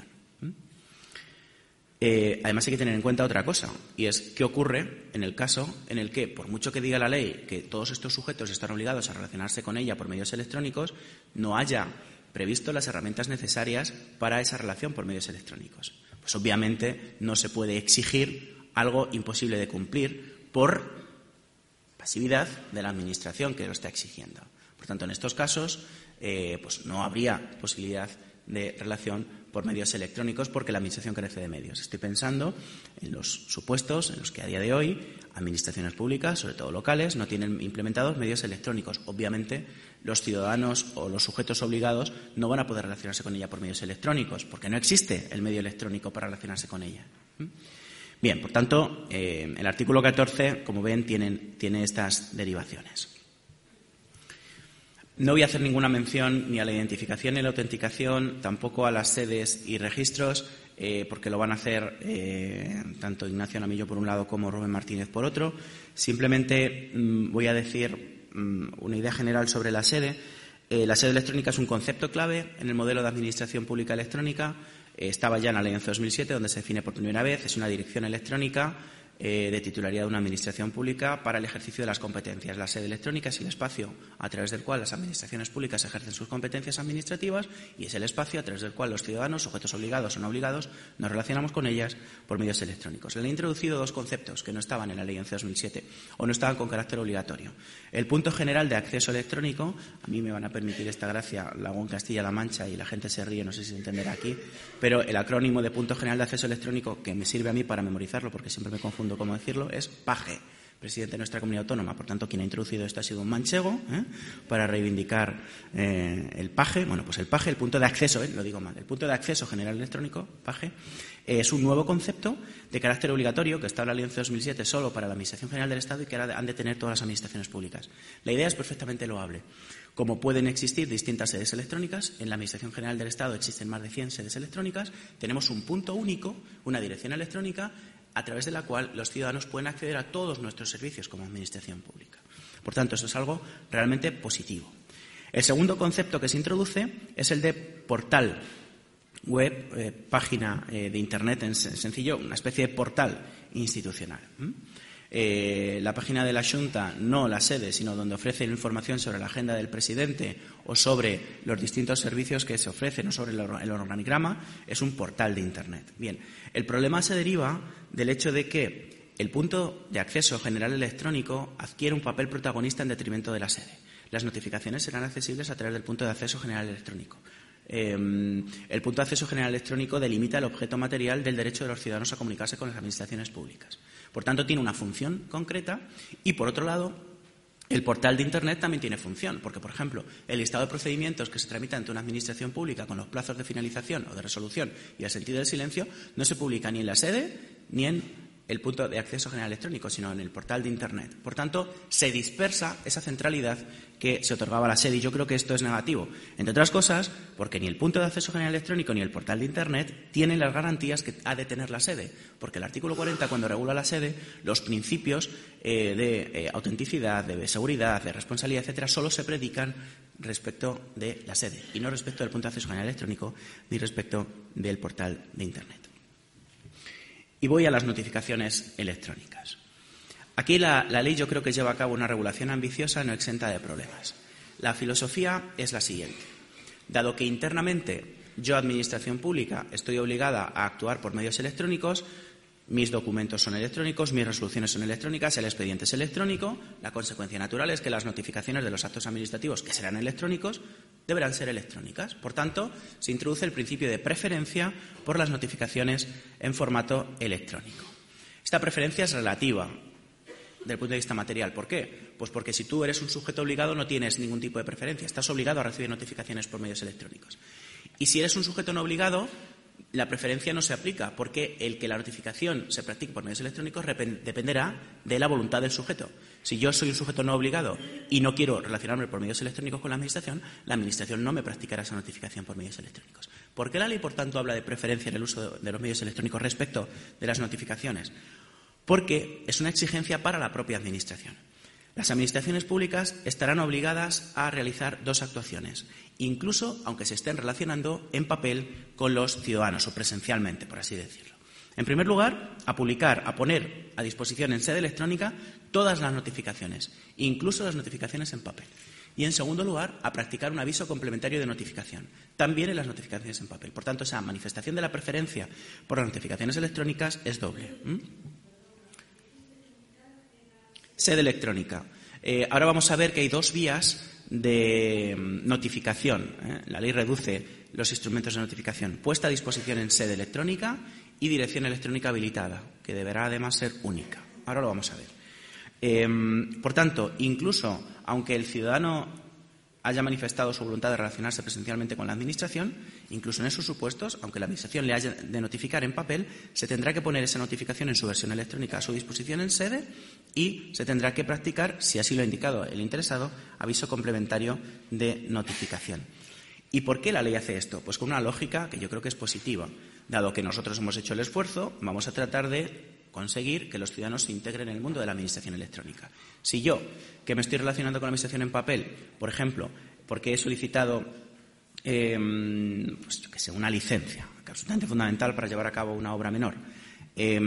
Eh, además, hay que tener en cuenta otra cosa, y es qué ocurre en el caso en el que, por mucho que diga la ley que todos estos sujetos están obligados a relacionarse con ella por medios electrónicos, no haya previsto las herramientas necesarias para esa relación por medios electrónicos. Pues obviamente no se puede exigir algo imposible de cumplir por pasividad de la Administración que lo está exigiendo. Por tanto, en estos casos, eh, pues no habría posibilidad de relación por medios electrónicos porque la Administración carece de medios. Estoy pensando en los supuestos en los que a día de hoy administraciones públicas, sobre todo locales, no tienen implementados medios electrónicos. Obviamente, los ciudadanos o los sujetos obligados no van a poder relacionarse con ella por medios electrónicos porque no existe el medio electrónico para relacionarse con ella. Bien, por tanto, eh, el artículo catorce, como ven, tienen, tiene estas derivaciones. No voy a hacer ninguna mención ni a la identificación ni a la autenticación, tampoco a las sedes y registros, eh, porque lo van a hacer eh, tanto Ignacio Namillo por un lado como Rubén Martínez por otro. Simplemente mmm, voy a decir mmm, una idea general sobre la sede. Eh, la sede electrónica es un concepto clave en el modelo de administración pública electrónica. Eh, estaba ya en la ley once barra dos mil siete, donde se define por primera vez. Es una dirección electrónica Eh, de titularidad de una administración pública para el ejercicio de las competencias. La sede electrónica es el espacio a través del cual las administraciones públicas ejercen sus competencias administrativas y es el espacio a través del cual los ciudadanos, sujetos obligados o no obligados, nos relacionamos con ellas por medios electrónicos. Se le han introducido dos conceptos que no estaban en la ley once barra dos mil siete o no estaban con carácter obligatorio. El punto general de acceso electrónico, a mí me van a permitir esta gracia, la hago en Castilla-La Mancha y la gente se ríe, no sé si se entenderá aquí, pero el acrónimo de punto general de acceso electrónico, que me sirve a mí para memorizarlo porque siempre me confundo cómo decirlo, es PAGE, presidente de nuestra comunidad autónoma. Por tanto, quien ha introducido esto ha sido un manchego ¿eh? para reivindicar eh, el PAGE. Bueno, pues el PAGE, el punto de acceso, ¿eh? lo digo mal, el punto de acceso general electrónico, PAGE, eh, es un nuevo concepto de carácter obligatorio que está en la ley once barra dos mil siete solo para la Administración General del Estado y que ahora han de tener todas las administraciones públicas. La idea es perfectamente loable. Como pueden existir distintas sedes electrónicas, en la Administración General del Estado existen más de cien sedes electrónicas, tenemos un punto único, una dirección electrónica, a través de la cual los ciudadanos pueden acceder a todos nuestros servicios como administración pública. Por tanto, eso es algo realmente positivo. El segundo concepto que se introduce es el de portal web, eh, página eh, de Internet en sencillo, una especie de portal institucional. ¿Mm? Eh, la página de la Xunta, no la sede, sino donde ofrecen información sobre la agenda del presidente o sobre los distintos servicios que se ofrecen o sobre el, or- el organigrama, es un portal de Internet. Bien, el problema se deriva del hecho de que el punto de acceso general electrónico adquiere un papel protagonista en detrimento de la sede. Las notificaciones serán accesibles a través del punto de acceso general electrónico. Eh, el punto de acceso general electrónico delimita el objeto material del derecho de los ciudadanos a comunicarse con las administraciones públicas. Por tanto, tiene una función concreta y, por otro lado, El portal de Internet también tiene función, porque, por ejemplo, el listado de procedimientos que se tramitan ante una administración pública con los plazos de finalización o de resolución y el sentido del silencio no se publica ni en la sede ni en el punto de acceso general electrónico, sino en el portal de Internet. Por tanto, se dispersa esa centralidad que se otorgaba a la sede, y yo creo que esto es negativo, entre otras cosas, porque ni el punto de acceso general electrónico ni el portal de Internet tienen las garantías que ha de tener la sede, porque el artículo cuarenta, cuando regula la sede, los principios eh, de eh, autenticidad, de seguridad, de responsabilidad, etcétera, solo se predican respecto de la sede y no respecto del punto de acceso general electrónico ni respecto del portal de Internet. Y voy a las notificaciones electrónicas. Aquí la, la ley yo creo que lleva a cabo una regulación ambiciosa no exenta de problemas. La filosofía es la siguiente. Dado que internamente yo, Administración Pública, estoy obligada a actuar por medios electrónicos, mis documentos son electrónicos, mis resoluciones son electrónicas, el expediente es electrónico, la consecuencia natural es que las notificaciones de los actos administrativos, que serán electrónicos, deberán ser electrónicas. Por tanto, se introduce el principio de preferencia por las notificaciones en formato electrónico. Esta preferencia es relativa desde el punto de vista material. ¿Por qué? Pues porque si tú eres un sujeto obligado no tienes ningún tipo de preferencia. Estás obligado a recibir notificaciones por medios electrónicos. Y si eres un sujeto no obligado, la preferencia no se aplica, porque el que la notificación se practique por medios electrónicos dependerá de la voluntad del sujeto. Si yo soy un sujeto no obligado y no quiero relacionarme por medios electrónicos con la Administración, la Administración no me practicará esa notificación por medios electrónicos. ¿Por qué la ley, por tanto, habla de preferencia en el uso de los medios electrónicos respecto de las notificaciones? Porque es una exigencia para la propia Administración. Las administraciones públicas estarán obligadas a realizar dos actuaciones, incluso aunque se estén relacionando en papel con los ciudadanos o presencialmente, por así decirlo. En primer lugar, a publicar, a poner a disposición en sede electrónica todas las notificaciones, incluso las notificaciones en papel. Y, en segundo lugar, a practicar un aviso complementario de notificación, también en las notificaciones en papel. Por tanto, esa manifestación de la preferencia por las notificaciones electrónicas es doble. ¿Mm? Sede electrónica. Eh, ahora vamos a ver que hay dos vías de notificación. ¿eh? La ley reduce los instrumentos de notificación. Puesta a disposición en sede electrónica y dirección electrónica habilitada, que deberá además ser única. Ahora lo vamos a ver. Eh, por tanto, incluso aunque el ciudadano haya manifestado su voluntad de relacionarse presencialmente con la Administración, incluso en esos supuestos, aunque la Administración le haya de notificar en papel, se tendrá que poner esa notificación en su versión electrónica a su disposición en sede y se tendrá que practicar, si así lo ha indicado el interesado, aviso complementario de notificación. ¿Y por qué la ley hace esto? Pues con una lógica que yo creo que es positiva. Dado que nosotros hemos hecho el esfuerzo, vamos a tratar de conseguir que los ciudadanos se integren en el mundo de la Administración electrónica. Si yo, que me estoy relacionando con la Administración en papel, por ejemplo, porque he solicitado eh, pues, yo qué sé, una licencia, que es absolutamente fundamental para llevar a cabo una obra menor, eh,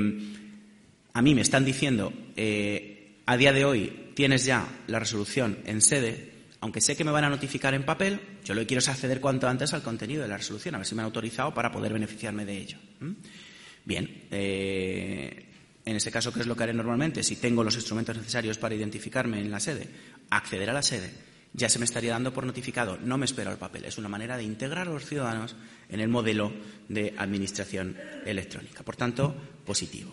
a mí me están diciendo, eh, a día de hoy tienes ya la resolución en sede, aunque sé que me van a notificar en papel, yo lo que quiero es acceder cuanto antes al contenido de la resolución, a ver si me han autorizado para poder beneficiarme de ello. ¿Mm? Bien, eh, en ese caso, ¿qué es lo que haré normalmente? Si tengo los instrumentos necesarios para identificarme en la sede, acceder a la sede, ya se me estaría dando por notificado. No me espero al papel. Es una manera de integrar a los ciudadanos en el modelo de administración electrónica. Por tanto, positivo.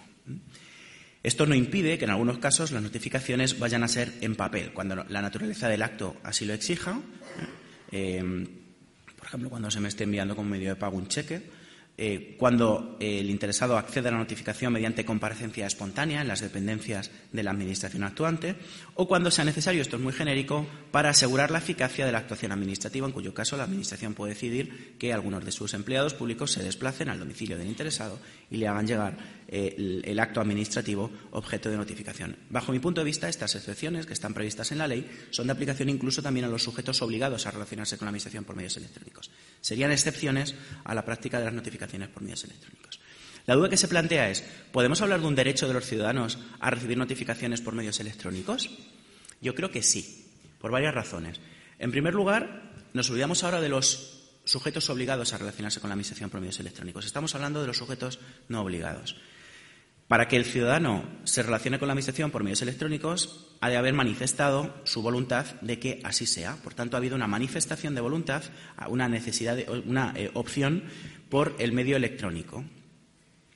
Esto no impide que en algunos casos las notificaciones vayan a ser en papel, cuando la naturaleza del acto así lo exija. Eh, por ejemplo, cuando se me esté enviando como medio de pago un cheque. Eh, cuando eh, el interesado accede a la notificación mediante comparecencia espontánea en las dependencias de la Administración actuante, o cuando sea necesario, esto es muy genérico, para asegurar la eficacia de la actuación administrativa, en cuyo caso la Administración puede decidir que algunos de sus empleados públicos se desplacen al domicilio del interesado y le hagan llegar eh, el, el acto administrativo objeto de notificación. Bajo mi punto de vista, estas excepciones que están previstas en la ley son de aplicación incluso también a los sujetos obligados a relacionarse con la Administración por medios electrónicos. Serían excepciones a la práctica de las notificaciones por medios electrónicos. La duda que se plantea es, ¿podemos hablar de un derecho de los ciudadanos a recibir notificaciones por medios electrónicos? Yo creo que sí, por varias razones. En primer lugar, nos olvidamos ahora de los sujetos obligados a relacionarse con la Administración por medios electrónicos. Estamos hablando de los sujetos no obligados. Para que el ciudadano se relacione con la Administración por medios electrónicos, ha de haber manifestado su voluntad de que así sea. Por tanto, ha habido una manifestación de voluntad, una necesidad, de, una eh, opción por el medio electrónico.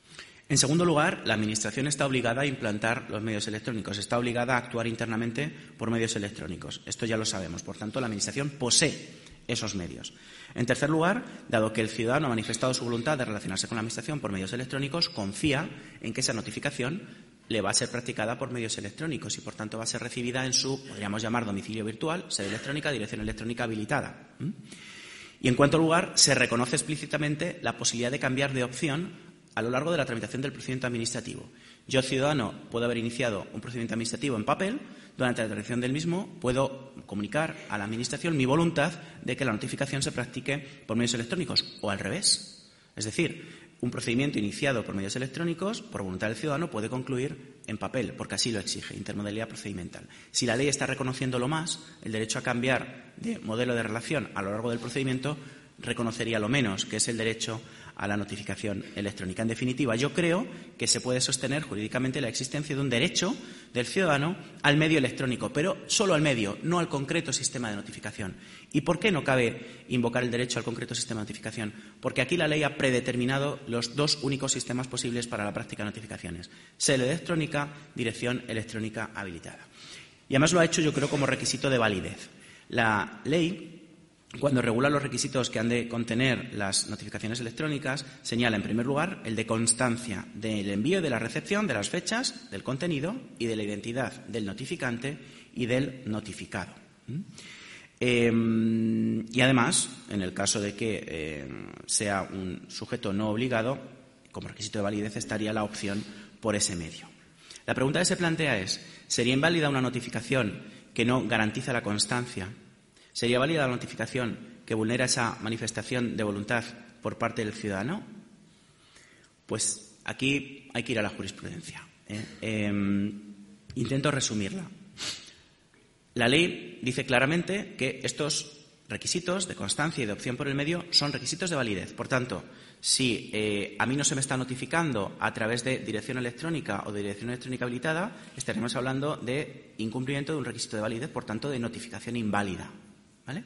En segundo lugar, la Administración está obligada a implantar los medios electrónicos, está obligada a actuar internamente por medios electrónicos. Esto ya lo sabemos. Por tanto, la Administración posee esos medios. En tercer lugar, dado que el ciudadano ha manifestado su voluntad de relacionarse con la Administración por medios electrónicos, confía en que esa notificación le va a ser practicada por medios electrónicos y, por tanto, va a ser recibida en su, podríamos llamar, domicilio virtual, sede electrónica, dirección electrónica habilitada. Y, en cuarto lugar, se reconoce explícitamente la posibilidad de cambiar de opción a lo largo de la tramitación del procedimiento administrativo. Yo, ciudadano, puedo haber iniciado un procedimiento administrativo en papel. Durante la tramitación del mismo, puedo comunicar a la Administración mi voluntad de que la notificación se practique por medios electrónicos o al revés. Es decir, un procedimiento iniciado por medios electrónicos, por voluntad del ciudadano, puede concluir en papel, porque así lo exige, intermodalidad procedimental. Si la ley está reconociéndolo más, el derecho a cambiar de modelo de relación a lo largo del procedimiento reconocería lo menos, que es el derecho a la notificación electrónica. En definitiva, yo creo que se puede sostener jurídicamente la existencia de un derecho del ciudadano al medio electrónico, pero solo al medio, no al concreto sistema de notificación. ¿Y por qué no cabe invocar el derecho al concreto sistema de notificación? Porque aquí la ley ha predeterminado los dos únicos sistemas posibles para la práctica de notificaciones: sede electrónica, dirección electrónica habilitada. Y además lo ha hecho, yo creo, como requisito de validez. La ley, cuando regula los requisitos que han de contener las notificaciones electrónicas, señala, en primer lugar, el de constancia del envío y de la recepción, de las fechas, del contenido y de la identidad del notificante y del notificado. ¿Mm? Eh, y además, en el caso de que eh, sea un sujeto no obligado, como requisito de validez estaría la opción por ese medio. La pregunta que se plantea es, ¿sería inválida una notificación que no garantiza la constancia? ¿Sería válida la notificación que vulnera esa manifestación de voluntad por parte del ciudadano? Pues aquí hay que ir a la jurisprudencia. ¿eh? Eh, intento resumirla. La ley dice claramente que estos requisitos de constancia y de opción por el medio son requisitos de validez. Por tanto, si eh, a mí no se me está notificando a través de dirección electrónica o de dirección electrónica habilitada, estaremos hablando de incumplimiento de un requisito de validez, por tanto, de notificación inválida. ¿Vale?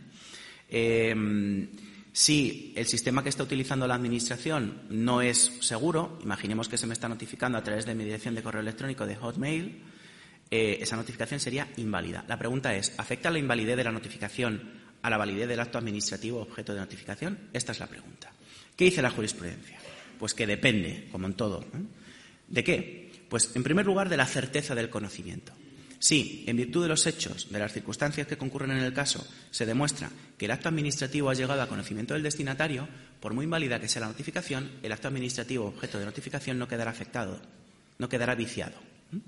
Eh, si el sistema que está utilizando la Administración no es seguro, imaginemos que se me está notificando a través de mi dirección de correo electrónico de Hotmail, eh, esa notificación sería inválida. La pregunta es, ¿afecta la invalidez de la notificación a la validez del acto administrativo objeto de notificación? Esta es la pregunta. ¿Qué dice la jurisprudencia? Pues que depende, como en todo. ¿eh? ¿De qué? Pues, en primer lugar, de la certeza del conocimiento. Si, en virtud de los hechos, de las circunstancias que concurren en el caso, se demuestra que el acto administrativo ha llegado a conocimiento del destinatario, por muy inválida que sea la notificación, el acto administrativo objeto de notificación no quedará afectado, no quedará viciado.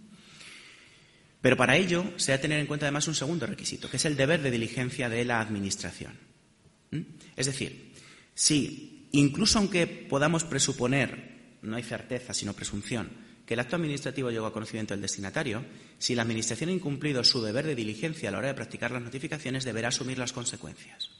Pero para ello se ha de tener en cuenta además un segundo requisito, que es el deber de diligencia de la Administración. Es decir, si, incluso aunque podamos presuponer, no hay certeza sino presunción, que el acto administrativo llegó a conocimiento del destinatario, si la Administración ha incumplido su deber de diligencia a la hora de practicar las notificaciones, deberá asumir las consecuencias.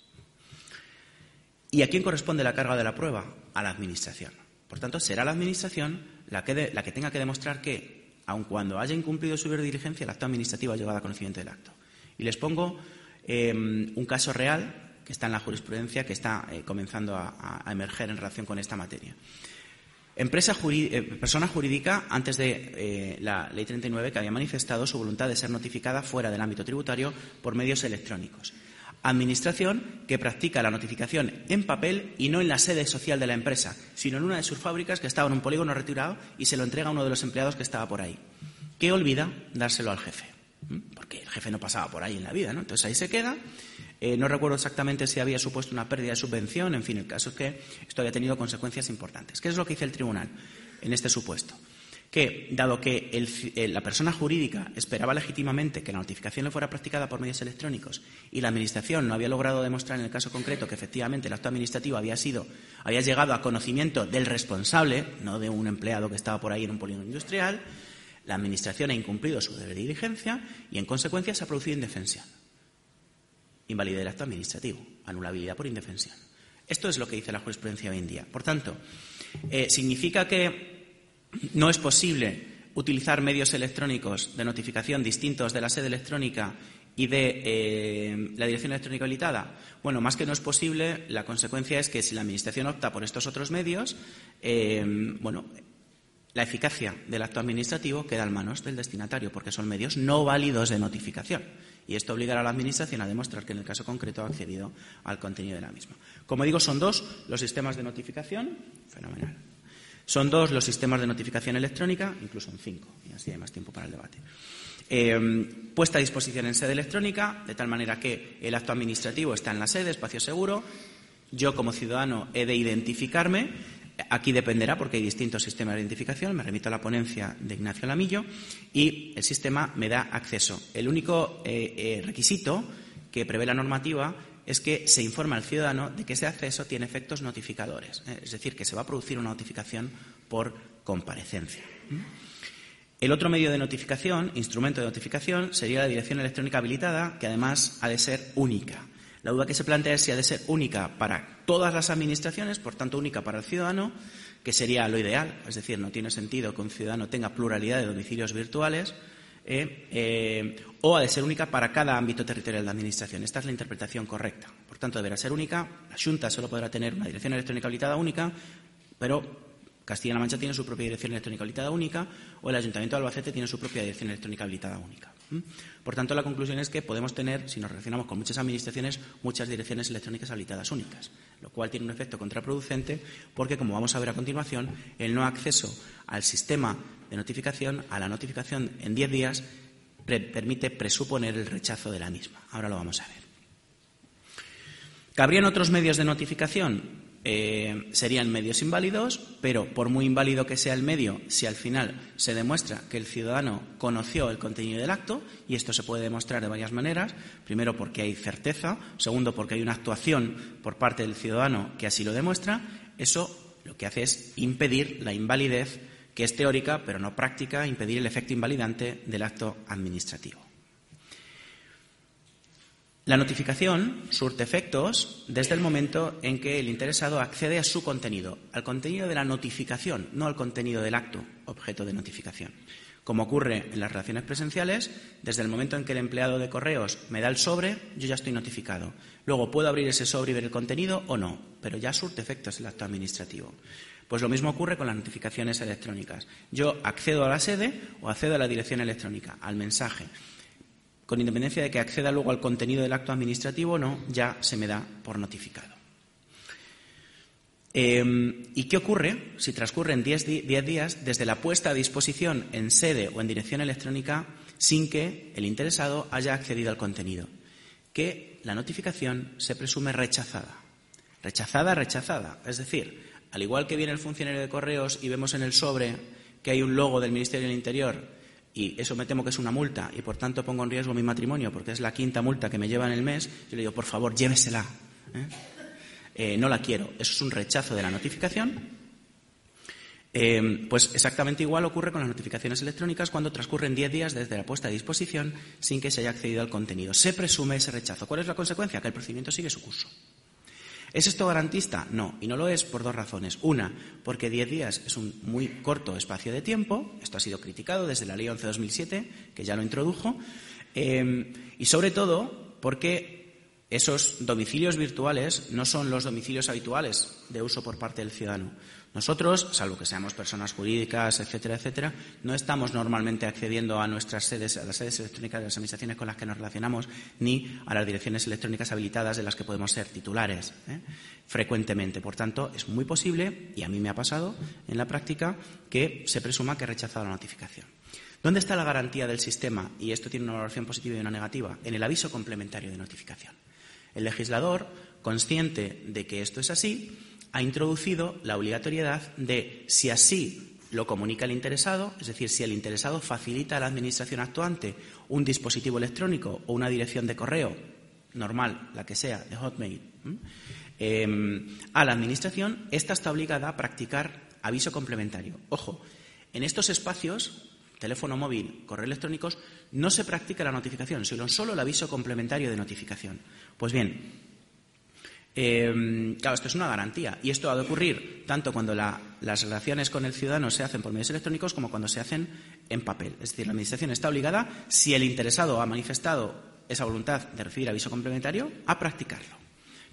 ¿Y a quién corresponde la carga de la prueba? A la Administración. Por tanto, será la Administración la que, de, la que tenga que demostrar que, aun cuando haya incumplido su deber de diligencia, el acto administrativo ha llegado a conocimiento del acto. Y les pongo eh, un caso real que está en la jurisprudencia, que está eh, comenzando a, a emerger en relación con esta materia. Empresa jurí, eh, persona jurídica, antes de eh, la Ley treinta y nueve, que había manifestado su voluntad de ser notificada fuera del ámbito tributario por medios electrónicos. Administración que practica la notificación en papel y no en la sede social de la empresa, sino en una de sus fábricas que estaba en un polígono retirado y se lo entrega a uno de los empleados que estaba por ahí. ¿Qué olvida? Dárselo al jefe. Porque el jefe no pasaba por ahí en la vida, ¿no? Entonces ahí se queda. Eh, no recuerdo exactamente si había supuesto una pérdida de subvención. En fin, el caso es que esto había tenido consecuencias importantes. ¿Qué es lo que dice el tribunal en este supuesto? Que, dado que el, eh, la persona jurídica esperaba legítimamente que la notificación le fuera practicada por medios electrónicos y la Administración no había logrado demostrar en el caso concreto que efectivamente el acto administrativo había sido, había llegado a conocimiento del responsable, no de un empleado que estaba por ahí en un polígono industrial, la Administración ha incumplido su deber de diligencia y, en consecuencia, se ha producido indefensión. Invalidez del acto administrativo, anulabilidad por indefensión. Esto es lo que dice la jurisprudencia hoy en día. Por tanto, eh, significa que no es posible utilizar medios electrónicos de notificación distintos de la sede electrónica y de eh, la dirección electrónica habilitada. Bueno, más que no es posible, la consecuencia es que si la Administración opta por estos otros medios, eh, bueno, la eficacia del acto administrativo queda en manos del destinatario, porque son medios no válidos de notificación. Y esto obligará a la Administración a demostrar que en el caso concreto ha accedido al contenido de la misma. Como digo, son dos los sistemas de notificación. Fenomenal. Son dos los sistemas de notificación electrónica, incluso en cinco, y así hay más tiempo para el debate. Eh, puesta a disposición en sede electrónica, de tal manera que el acto administrativo está en la sede, espacio seguro. Yo, como ciudadano, he de identificarme. Aquí dependerá, porque hay distintos sistemas de identificación. Me remito a la ponencia de Ignacio Lamillo y el sistema me da acceso. El único eh, eh, requisito que prevé la normativa es que se informa al ciudadano de que ese acceso tiene efectos notificadores. Eh, es decir, que se va a producir una notificación por comparecencia. ¿Mm? El otro medio de notificación, instrumento de notificación, sería la dirección electrónica habilitada, que además ha de ser única. La duda que se plantea es si ha de ser única para todas las administraciones, por tanto única para el ciudadano, que sería lo ideal. Es decir, no tiene sentido que un ciudadano tenga pluralidad de domicilios virtuales, eh, eh, o ha de ser única para cada ámbito territorial de administración. Esta es la interpretación correcta. Por tanto, deberá ser única. La Xunta solo podrá tener una dirección electrónica habilitada única, pero Castilla-La Mancha tiene su propia dirección electrónica habilitada única, o el Ayuntamiento de Albacete tiene su propia dirección electrónica habilitada única. Por tanto, la conclusión es que podemos tener, si nos relacionamos con muchas administraciones, muchas direcciones electrónicas habilitadas únicas, lo cual tiene un efecto contraproducente porque, como vamos a ver a continuación, el no acceso al sistema de notificación, a la notificación en diez días, pre- permite presuponer el rechazo de la misma. Ahora lo vamos a ver. ¿Cabrían otros medios de notificación? Eh, serían medios inválidos, pero por muy inválido que sea el medio, si al final se demuestra que el ciudadano conoció el contenido del acto, y esto se puede demostrar de varias maneras, primero porque hay certeza, segundo porque hay una actuación por parte del ciudadano que así lo demuestra, eso lo que hace es impedir la invalidez, que es teórica pero no práctica, impedir el efecto invalidante del acto administrativo. La notificación surte efectos desde el momento en que el interesado accede a su contenido, al contenido de la notificación, no al contenido del acto objeto de notificación. Como ocurre en las relaciones presenciales, desde el momento en que el empleado de correos me da el sobre, yo ya estoy notificado. Luego puedo abrir ese sobre y ver el contenido o no, pero ya surte efectos el acto administrativo. Pues lo mismo ocurre con las notificaciones electrónicas. Yo accedo a la sede o accedo a la dirección electrónica, al mensaje. Con independencia de que acceda luego al contenido del acto administrativo o no, ya se me da por notificado. Eh, ¿Y qué ocurre si transcurren diez días desde la puesta a disposición en sede o en dirección electrónica sin que el interesado haya accedido al contenido? Que la notificación se presume rechazada. Rechazada, rechazada. Es decir, al igual que viene el funcionario de correos y vemos en el sobre que hay un logo del Ministerio del Interior, y eso me temo que es una multa y por tanto pongo en riesgo mi matrimonio porque es la quinta multa que me lleva en el mes, yo le digo, por favor, llévesela. ¿Eh? Eh, no la quiero. Eso es un rechazo de la notificación. Eh, pues exactamente igual ocurre con las notificaciones electrónicas cuando transcurren diez días desde la puesta a disposición sin que se haya accedido al contenido. Se presume ese rechazo. ¿Cuál es la consecuencia? Que el procedimiento sigue su curso. ¿Es esto garantista? No, y no lo es por dos razones. Una, porque diez días es un muy corto espacio de tiempo. Esto ha sido criticado desde la Ley once barra dos mil siete, que ya lo introdujo. Eh, y sobre todo porque esos domicilios virtuales no son los domicilios habituales de uso por parte del ciudadano. Nosotros, salvo que seamos personas jurídicas, etcétera, etcétera, no estamos normalmente accediendo a nuestras sedes, a las sedes electrónicas de las administraciones con las que nos relacionamos, ni a las direcciones electrónicas habilitadas de las que podemos ser titulares ¿eh? frecuentemente. Por tanto, es muy posible, y a mí me ha pasado en la práctica, que se presuma que he rechazado la notificación. ¿Dónde está la garantía del sistema? Y esto tiene una valoración positiva y una negativa. En el aviso complementario de notificación. El legislador, consciente de que esto es así, ha introducido la obligatoriedad de, si así lo comunica el interesado, es decir, si el interesado facilita a la administración actuante un dispositivo electrónico o una dirección de correo normal, la que sea, de Hotmail, eh, a la administración, ésta está obligada a practicar aviso complementario. Ojo, en estos espacios, teléfono móvil, correo electrónicos, no se practica la notificación, sino solo el aviso complementario de notificación. Pues bien, Eh, claro, esto es una garantía y esto ha de ocurrir tanto cuando la, las relaciones con el ciudadano se hacen por medios electrónicos como cuando se hacen en papel. Es decir, la Administración está obligada, si el interesado ha manifestado esa voluntad de recibir aviso complementario, a practicarlo.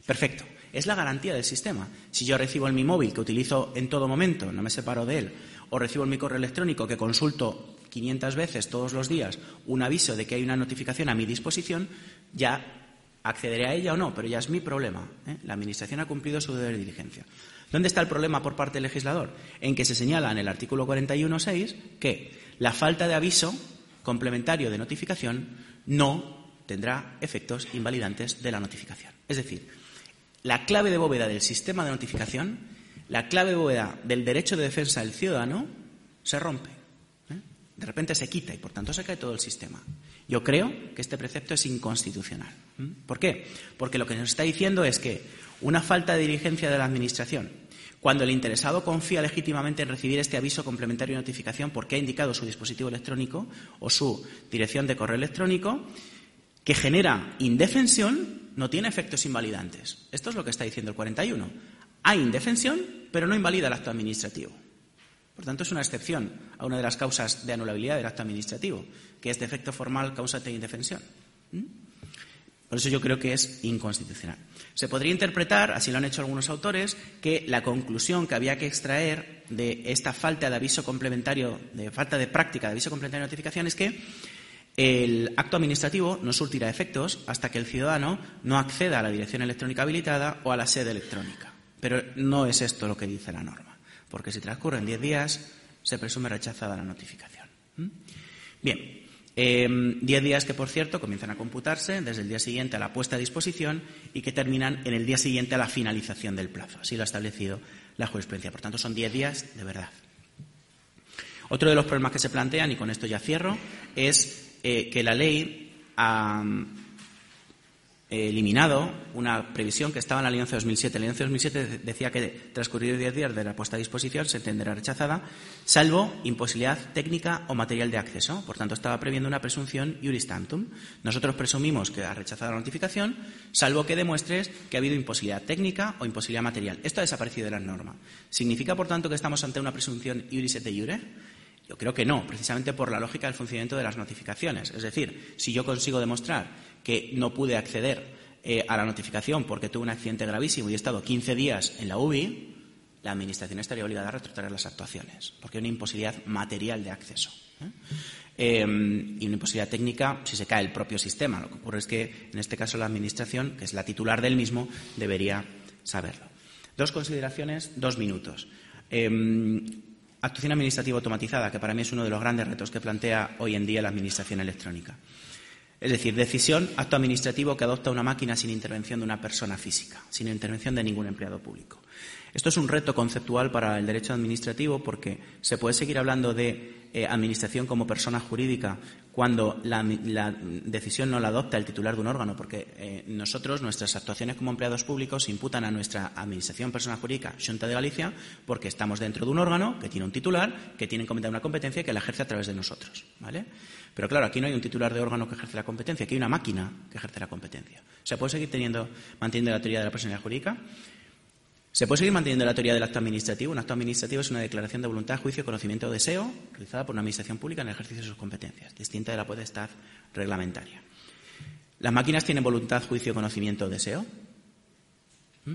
Perfecto. Es la garantía del sistema. Si yo recibo en mi móvil, que utilizo en todo momento, no me separo de él, o recibo en mi correo electrónico, que consulto quinientas veces todos los días, un aviso de que hay una notificación a mi disposición, ya accederé a ella o no, pero ya es mi problema, ¿eh? La Administración ha cumplido su deber de diligencia. ¿Dónde está el problema por parte del legislador? En que se señala en el artículo cuarenta y uno punto seis que la falta de aviso complementario de notificación no tendrá efectos invalidantes de la notificación. Es decir, la clave de bóveda del sistema de notificación, la clave de bóveda del derecho de defensa del ciudadano, se rompe. ¿eh? De repente se quita y, por tanto, se cae todo el sistema. Yo creo que este precepto es inconstitucional. ¿eh? ¿Por qué? Porque lo que nos está diciendo es que una falta de diligencia de la Administración, cuando el interesado confía legítimamente en recibir este aviso complementario de notificación porque ha indicado su dispositivo electrónico o su dirección de correo electrónico, que genera indefensión, no tiene efectos invalidantes. Esto es lo que está diciendo el cuarenta y uno. Hay indefensión, pero no invalida el acto administrativo. Por tanto, es una excepción a una de las causas de anulabilidad del acto administrativo, que es defecto formal causante de indefensión. ¿Mm? Por eso yo creo que es inconstitucional. Se podría interpretar, así lo han hecho algunos autores, que la conclusión que había que extraer de esta falta de aviso complementario, de falta de práctica de aviso complementario de notificación, es que el acto administrativo no surtirá efectos hasta que el ciudadano no acceda a la dirección electrónica habilitada o a la sede electrónica. Pero no es esto lo que dice la norma, porque si transcurren diez días se presume rechazada la notificación. ¿Mm? Bien. Eh, diez días que, por cierto, comienzan a computarse desde el día siguiente a la puesta a disposición y que terminan en el día siguiente a la finalización del plazo. Así lo ha establecido la jurisprudencia. Por tanto, son diez días de verdad. Otro de los problemas que se plantean, y con esto ya cierro, es eh, que la ley ha eh, eliminado una previsión que estaba en la Ley once de dos mil siete. La Ley once de dos mil siete decía que transcurridos diez días de la puesta a disposición se entenderá rechazada, salvo imposibilidad técnica o material de acceso. Por tanto, estaba previendo una presunción iuris tantum. Nosotros presumimos que ha rechazado la notificación, salvo que demuestres que ha habido imposibilidad técnica o imposibilidad material. Esto ha desaparecido de la norma. ¿Significa, por tanto, que estamos ante una presunción iuris et de iure? Yo creo que no, precisamente por la lógica del funcionamiento de las notificaciones. Es decir, si yo consigo demostrar que no pude acceder eh, a la notificación porque tuve un accidente gravísimo y he estado quince días en la U B I, la Administración estaría obligada a retrotraer las actuaciones, porque hay una imposibilidad material de acceso. ¿eh? Eh, y una imposibilidad técnica si se cae el propio sistema. Lo que ocurre es que, en este caso, la Administración, que es la titular del mismo, debería saberlo. Dos consideraciones, dos minutos. Eh, Actuación administrativa automatizada, que para mí es uno de los grandes retos que plantea hoy en día la Administración electrónica. Es decir, decisión, acto administrativo que adopta una máquina sin intervención de una persona física, sin intervención de ningún empleado público. Esto es un reto conceptual para el derecho administrativo porque se puede seguir hablando de eh, administración como persona jurídica cuando la, la decisión no la adopta el titular de un órgano, porque eh, nosotros, nuestras actuaciones como empleados públicos imputan a nuestra administración persona jurídica, Xunta de Galicia, porque estamos dentro de un órgano que tiene un titular, que tiene una competencia y que la ejerce a través de nosotros, ¿vale? Pero claro, aquí no hay un titular de órgano que ejerce la competencia, aquí hay una máquina que ejerce la competencia. ¿Se puede seguir teniendo, manteniendo la teoría de la personalidad jurídica? ¿Se puede seguir manteniendo la teoría del acto administrativo? Un acto administrativo es una declaración de voluntad, juicio, conocimiento o deseo realizada por una administración pública en el ejercicio de sus competencias, distinta de la potestad reglamentaria. ¿Las máquinas tienen voluntad, juicio, conocimiento o deseo? ¿Mm?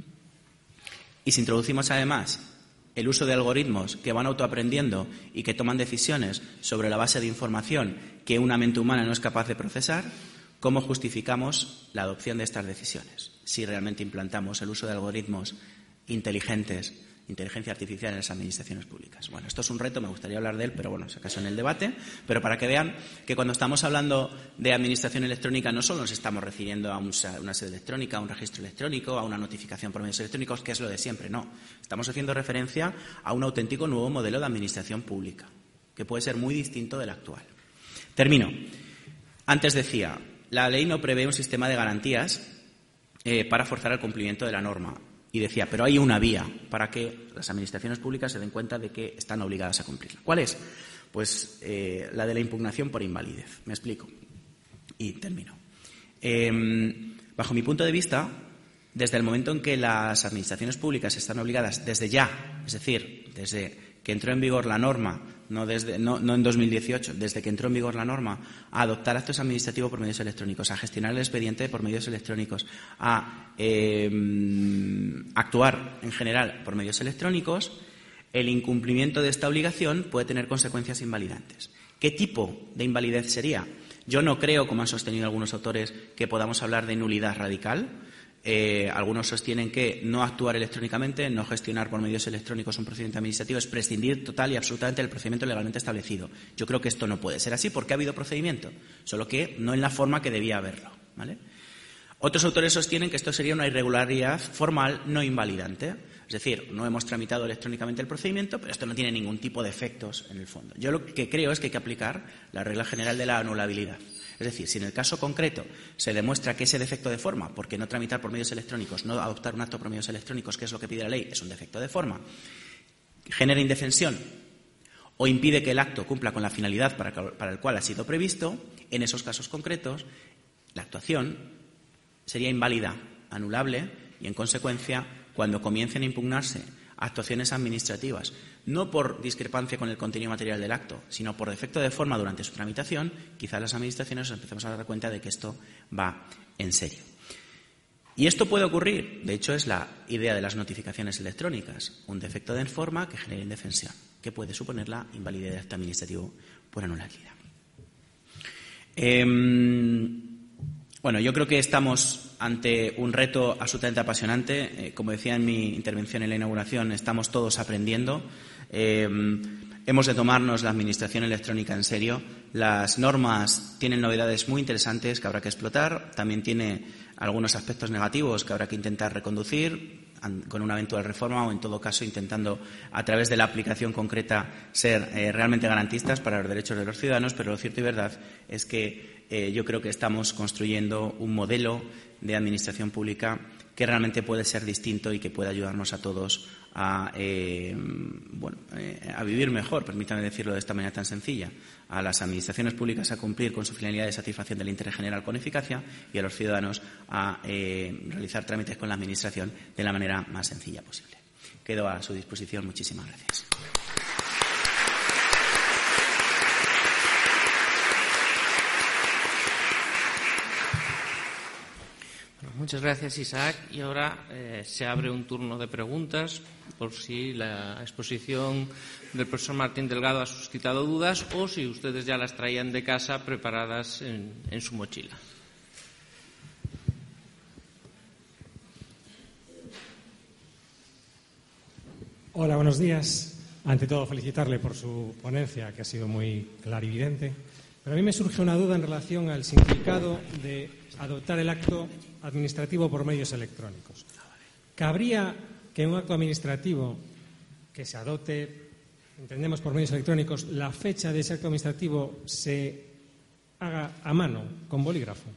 Y si introducimos además el uso de algoritmos que van autoaprendiendo y que toman decisiones sobre la base de información que una mente humana no es capaz de procesar, ¿cómo justificamos la adopción de estas decisiones? Si realmente implantamos el uso de algoritmos inteligentes, inteligencia artificial en las administraciones públicas. Bueno, esto es un reto, me gustaría hablar de él, pero bueno, si acaso en el debate, pero para que vean que cuando estamos hablando de administración electrónica no solo nos estamos refiriendo a una sede electrónica, a un registro electrónico, a una notificación por medios electrónicos, que es lo de siempre, no. Estamos haciendo referencia a un auténtico nuevo modelo de administración pública, que puede ser muy distinto del actual. Termino. Antes decía, la ley no prevé un sistema de garantías eh, para forzar el cumplimiento de la norma. Y decía, pero hay una vía para que las administraciones públicas se den cuenta de que están obligadas a cumplirla. ¿Cuál es? Pues eh, la de la impugnación por invalidez. Me explico. Y termino. Eh, bajo mi punto de vista, desde el momento en que las administraciones públicas están obligadas, desde ya, es decir, desde que entró en vigor la norma no, desde, no, no en dos mil dieciocho, desde que entró en vigor la norma, a adoptar actos administrativos por medios electrónicos, a gestionar el expediente por medios electrónicos, a eh, actuar en general por medios electrónicos, el incumplimiento de esta obligación puede tener consecuencias invalidantes. ¿Qué tipo de invalidez sería? Yo no creo, como han sostenido algunos autores, que podamos hablar de nulidad radical. Eh, algunos sostienen que no actuar electrónicamente, no gestionar por medios electrónicos un procedimiento administrativo es prescindir total y absolutamente del procedimiento legalmente establecido. Yo creo que esto no puede ser así porque ha habido procedimiento, solo que no en la forma que debía haberlo, ¿vale? Otros autores sostienen que esto sería una irregularidad formal no invalidante. Es decir, no hemos tramitado electrónicamente el procedimiento, pero esto no tiene ningún tipo de efectos en el fondo. Yo lo que creo es que hay que aplicar la regla general de la anulabilidad. Es decir, si en el caso concreto se demuestra que ese defecto de forma, porque no tramitar por medios electrónicos, no adoptar un acto por medios electrónicos, que es lo que pide la ley, es un defecto de forma, genera indefensión o impide que el acto cumpla con la finalidad para, para el cual ha sido previsto, en esos casos concretos, la actuación sería inválida, anulable y, en consecuencia, cuando comiencen a impugnarse actuaciones administrativas, no por discrepancia con el contenido material del acto, sino por defecto de forma durante su tramitación, quizás las administraciones nos empecemos a dar cuenta de que esto va en serio. Y esto puede ocurrir, de hecho es la idea de las notificaciones electrónicas, un defecto de forma que genera indefensión, que puede suponer la invalidez de acto administrativo por anulabilidad. Eh, Bueno, yo creo que estamos ante un reto absolutamente apasionante. Eh, como decía en mi intervención en la inauguración, estamos todos aprendiendo. Eh, hemos de tomarnos la administración electrónica en serio. Las normas tienen novedades muy interesantes que habrá que explotar. También tiene algunos aspectos negativos que habrá que intentar reconducir con una eventual reforma o, en todo caso, intentando, a través de la aplicación concreta, ser eh, realmente garantistas para los derechos de los ciudadanos. Pero lo cierto y verdad es que Eh, yo creo que estamos construyendo un modelo de administración pública que realmente puede ser distinto y que puede ayudarnos a todos a, eh, bueno, eh, a vivir mejor, permítame decirlo de esta manera tan sencilla, a las administraciones públicas a cumplir con su finalidad de satisfacción del interés general con eficacia y a los ciudadanos a eh, realizar trámites con la Administración de la manera más sencilla posible. Quedo a su disposición. Muchísimas gracias. Muchas gracias, Isaac. Y ahora eh, se abre un turno de preguntas por si la exposición del profesor Martín Delgado ha suscitado dudas o si ustedes ya las traían de casa preparadas en, en su mochila. Hola, buenos días. Ante todo, felicitarle por su ponencia, que ha sido muy clarividente. Pero a mí me surge una duda en relación al significado de adoptar el acto administrativo por medios electrónicos. ¿Cabría que en un acto administrativo que se adopte, entendemos por medios electrónicos, la fecha de ese acto administrativo se haga a mano, con bolígrafo?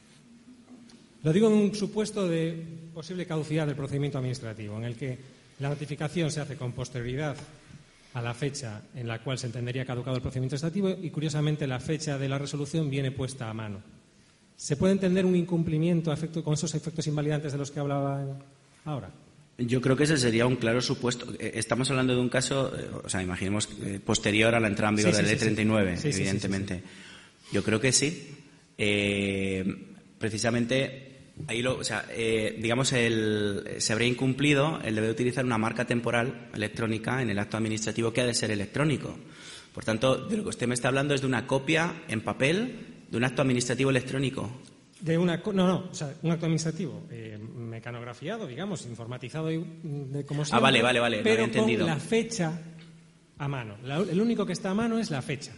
Lo digo en un supuesto de posible caducidad del procedimiento administrativo, en el que la notificación se hace con posterioridad a la fecha en la cual se entendería caducado el procedimiento administrativo y, curiosamente, la fecha de la resolución viene puesta a mano. ¿Se puede entender un incumplimiento efecto, con esos efectos invalidantes de los que hablaba ahora? Yo creo que ese sería un claro supuesto. Estamos hablando de un caso, o sea, imaginemos, posterior a la entrada en vigor sí, sí, de la ley sí, treinta y nueve, sí, evidentemente. Sí, sí, sí, sí. Yo creo que sí. Eh, precisamente, ahí lo, o sea, eh, digamos, el, se habría incumplido el deber de utilizar una marca temporal electrónica en el acto administrativo que ha de ser electrónico. Por tanto, de lo que usted me está hablando es de una copia en papel de un acto administrativo electrónico. De una, no, no, o sea, un acto administrativo eh, mecanografiado, digamos, informatizado de, de como siempre, ah, vale, vale, vale, pero no había entendido. Con la fecha a mano. La, el único que está a mano es la fecha.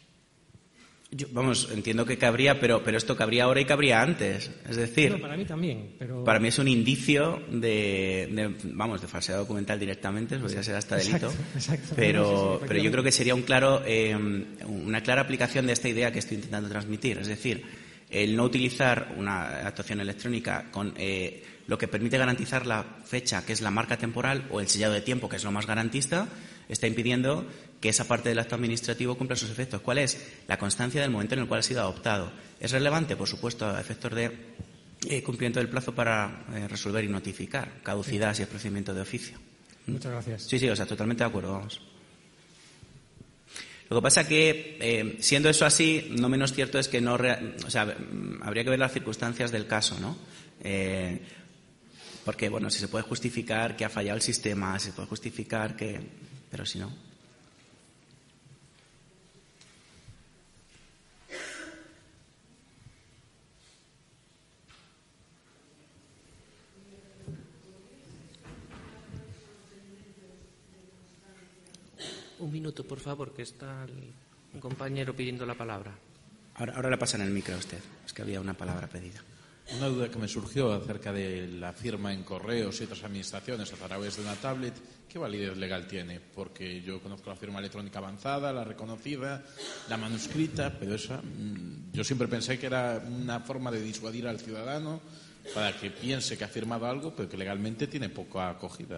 Yo, vamos, entiendo que cabría, pero, pero esto cabría ahora y cabría antes. Es decir, no, para mí también. Pero... Para mí es un indicio de, de vamos, de falsedad documental directamente, podría ser hasta delito. Exacto, exacto. Pero, sí, sí, pero yo creo que sería un claro, eh, una clara aplicación de esta idea que estoy intentando transmitir. Es decir, el no utilizar una actuación electrónica con eh, lo que permite garantizar la fecha, que es la marca temporal, o el sellado de tiempo, que es lo más garantista, está impidiendo que esa parte del acto administrativo cumpla sus efectos. ¿Cuál es? La constancia del momento en el cual ha sido adoptado. ¿Es relevante? Por supuesto, a efectos de eh, cumplimiento del plazo para eh, resolver y notificar. Caducidad sí. Si es procedimiento de oficio. Muchas gracias. Sí, sí, o sea, totalmente de acuerdo, vamos. Lo que pasa que, eh, siendo eso así, no menos cierto es que no... Rea- o sea, habría que ver las circunstancias del caso, ¿no? Eh, porque, bueno, si se puede justificar que ha fallado el sistema, si se puede justificar que... Pero si no... Un minuto, por favor, que está el, un compañero pidiendo la palabra. Ahora, ahora le pasan el micro a usted. Es que había una palabra pedida. Una duda que me surgió acerca de la firma en correos y otras administraciones a través de una tablet, ¿qué validez legal tiene? Porque yo conozco la firma electrónica avanzada, la reconocida, la manuscrita, pero esa mmm, yo siempre pensé que era una forma de disuadir al ciudadano para que piense que ha firmado algo, pero que legalmente tiene poca acogida.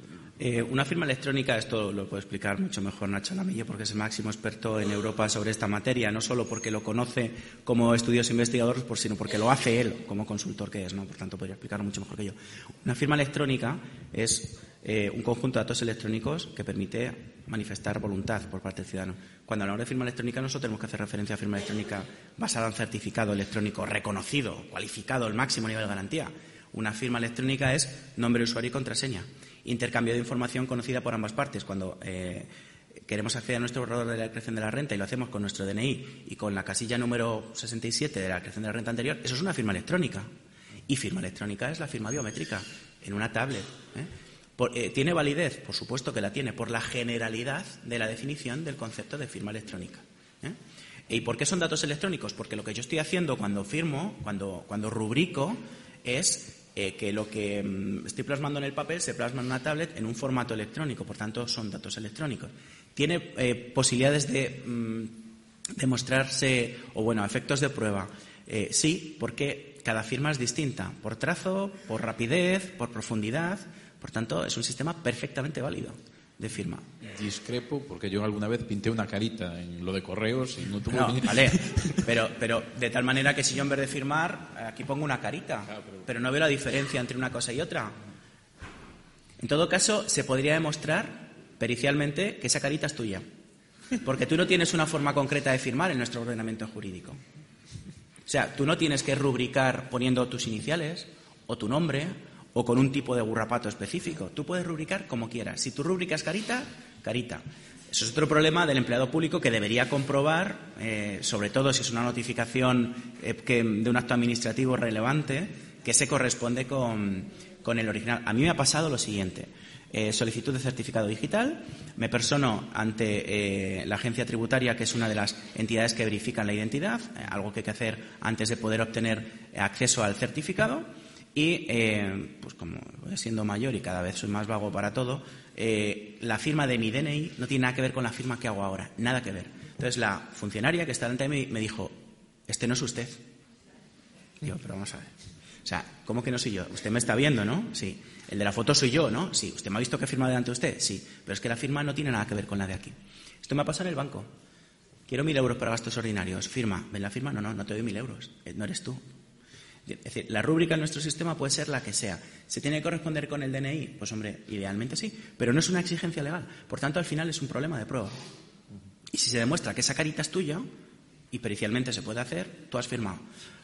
Eh, una firma electrónica, esto lo puede explicar mucho mejor Nacho Lamille, porque es el máximo experto en Europa sobre esta materia, no solo porque lo conoce como estudioso investigador, sino porque lo hace él como consultor que es, ¿no? Por tanto, podría explicarlo mucho mejor que yo. Una firma electrónica es eh, un conjunto de datos electrónicos que permite manifestar voluntad por parte del ciudadano. Cuando hablamos de firma electrónica, nosotros tenemos que hacer referencia a firma electrónica basada en certificado electrónico reconocido, cualificado, el máximo nivel de garantía. Una firma electrónica es nombre de usuario y contraseña. Intercambio de información conocida por ambas partes. Cuando eh, queremos acceder a nuestro borrador de la declaración de la renta y lo hacemos con nuestro D N I y con la casilla número sesenta y siete de la declaración de la renta anterior, eso es una firma electrónica. Y firma electrónica es la firma biométrica en una tablet. ¿eh? Por, eh, ¿Tiene validez? Por supuesto que la tiene, por la generalidad de la definición del concepto de firma electrónica. ¿eh? ¿Y por qué son datos electrónicos? Porque lo que yo estoy haciendo cuando firmo, cuando, cuando rubrico, es... Eh, que lo que mm, estoy plasmando en el papel se plasma en una tablet en un formato electrónico, por tanto son datos electrónicos. Tiene eh, posibilidades de mm, demostrarse, o bueno, efectos de prueba. Eh, sí, porque cada firma es distinta, por trazo, por rapidez, por profundidad, por tanto es un sistema perfectamente válido de firma. Discrepo, porque yo alguna vez pinté una carita en lo de correos y no tuve... No, vale, pero, pero de tal manera que si yo en vez de firmar, aquí pongo una carita, Claro, pero... pero no veo la diferencia entre una cosa y otra. En todo caso, se podría demostrar pericialmente que esa carita es tuya, porque tú no tienes una forma concreta de firmar en nuestro ordenamiento jurídico. O sea, tú no tienes que rubricar poniendo tus iniciales o tu nombre o con un tipo de burrapato específico. Tú puedes rubricar como quieras. Si tú rubricas carita, carita. Eso es otro problema del empleado público que debería comprobar, eh, sobre todo si es una notificación eh, que, de un acto administrativo relevante, que se corresponde con, con el original. A mí me ha pasado lo siguiente. Eh, solicitud de certificado digital, me persono ante eh, la agencia tributaria, que es una de las entidades que verifican la identidad, eh, algo que hay que hacer antes de poder obtener acceso al certificado. Y, eh, pues como voy siendo mayor y cada vez soy más vago para todo, eh, la firma de mi D N I no tiene nada que ver con la firma que hago ahora, nada que ver. Entonces la funcionaria que está delante de mí me dijo, este no es usted. Digo, pero vamos a ver. O sea, ¿cómo que no soy yo? Usted me está viendo, ¿no? Sí. El de la foto soy yo, ¿no? Sí. ¿Usted me ha visto que firma delante de usted? Sí. Pero es que la firma no tiene nada que ver con la de aquí. Esto me ha pasado en el banco. Quiero mil euros para gastos ordinarios. Firma. ¿Ven la firma? No, no, no te doy mil euros. No eres tú. Es decir, la rúbrica en nuestro sistema puede ser la que sea. ¿Se tiene que corresponder con el D N I? Pues, hombre, idealmente sí, pero no es una exigencia legal. Por tanto, al final es un problema de prueba. Y si se demuestra que esa carita es tuya, y pericialmente se puede hacer, tú has firmado.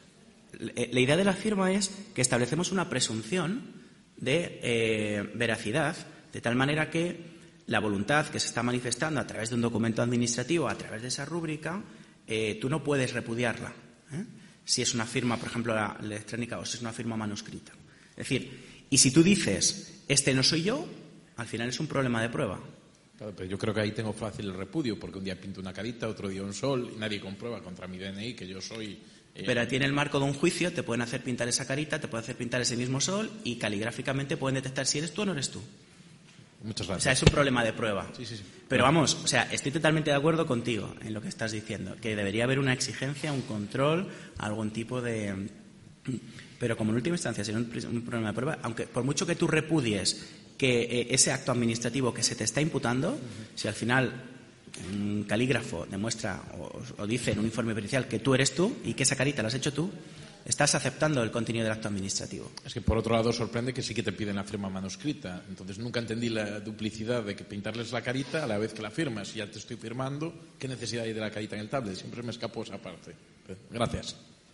La idea de la firma es que establecemos una presunción de eh, veracidad, de tal manera que la voluntad que se está manifestando a través de un documento administrativo, a través de esa rúbrica, eh, tú no puedes repudiarla. ¿eh? Si es una firma, por ejemplo, la electrónica, o si es una firma manuscrita. Es decir, y si tú dices, este no soy yo, al final es un problema de prueba. Claro, pero yo creo que ahí tengo fácil el repudio, porque un día pinto una carita, otro día un sol, y nadie comprueba contra mi D N I que yo soy... Eh... Pero tiene el marco de un juicio, te pueden hacer pintar esa carita, te pueden hacer pintar ese mismo sol, y caligráficamente pueden detectar si eres tú o no eres tú. Muchas gracias. O sea, es un problema de prueba. Sí, sí, sí. Pero vamos, o sea, estoy totalmente de acuerdo contigo en lo que estás diciendo, que debería haber una exigencia, un control, algún tipo de... Pero como en última instancia sería un, un problema de prueba, aunque por mucho que tú repudies que eh, ese acto administrativo que se te está imputando, uh-huh. si al final un calígrafo demuestra o, o dice en un informe pericial que tú eres tú y que esa carita la has hecho tú, es estás aceptando el contenido del acto administrativo. Es que por otro lado sorprende que sí que te piden la firma manuscrita. Entonces nunca entendí la duplicidad de que pintarles la carita a la vez que la firmas. Si ya te estoy firmando, ¿qué necesidad hay de la carita en el tablet? Siempre me escapó esa parte. Gracias.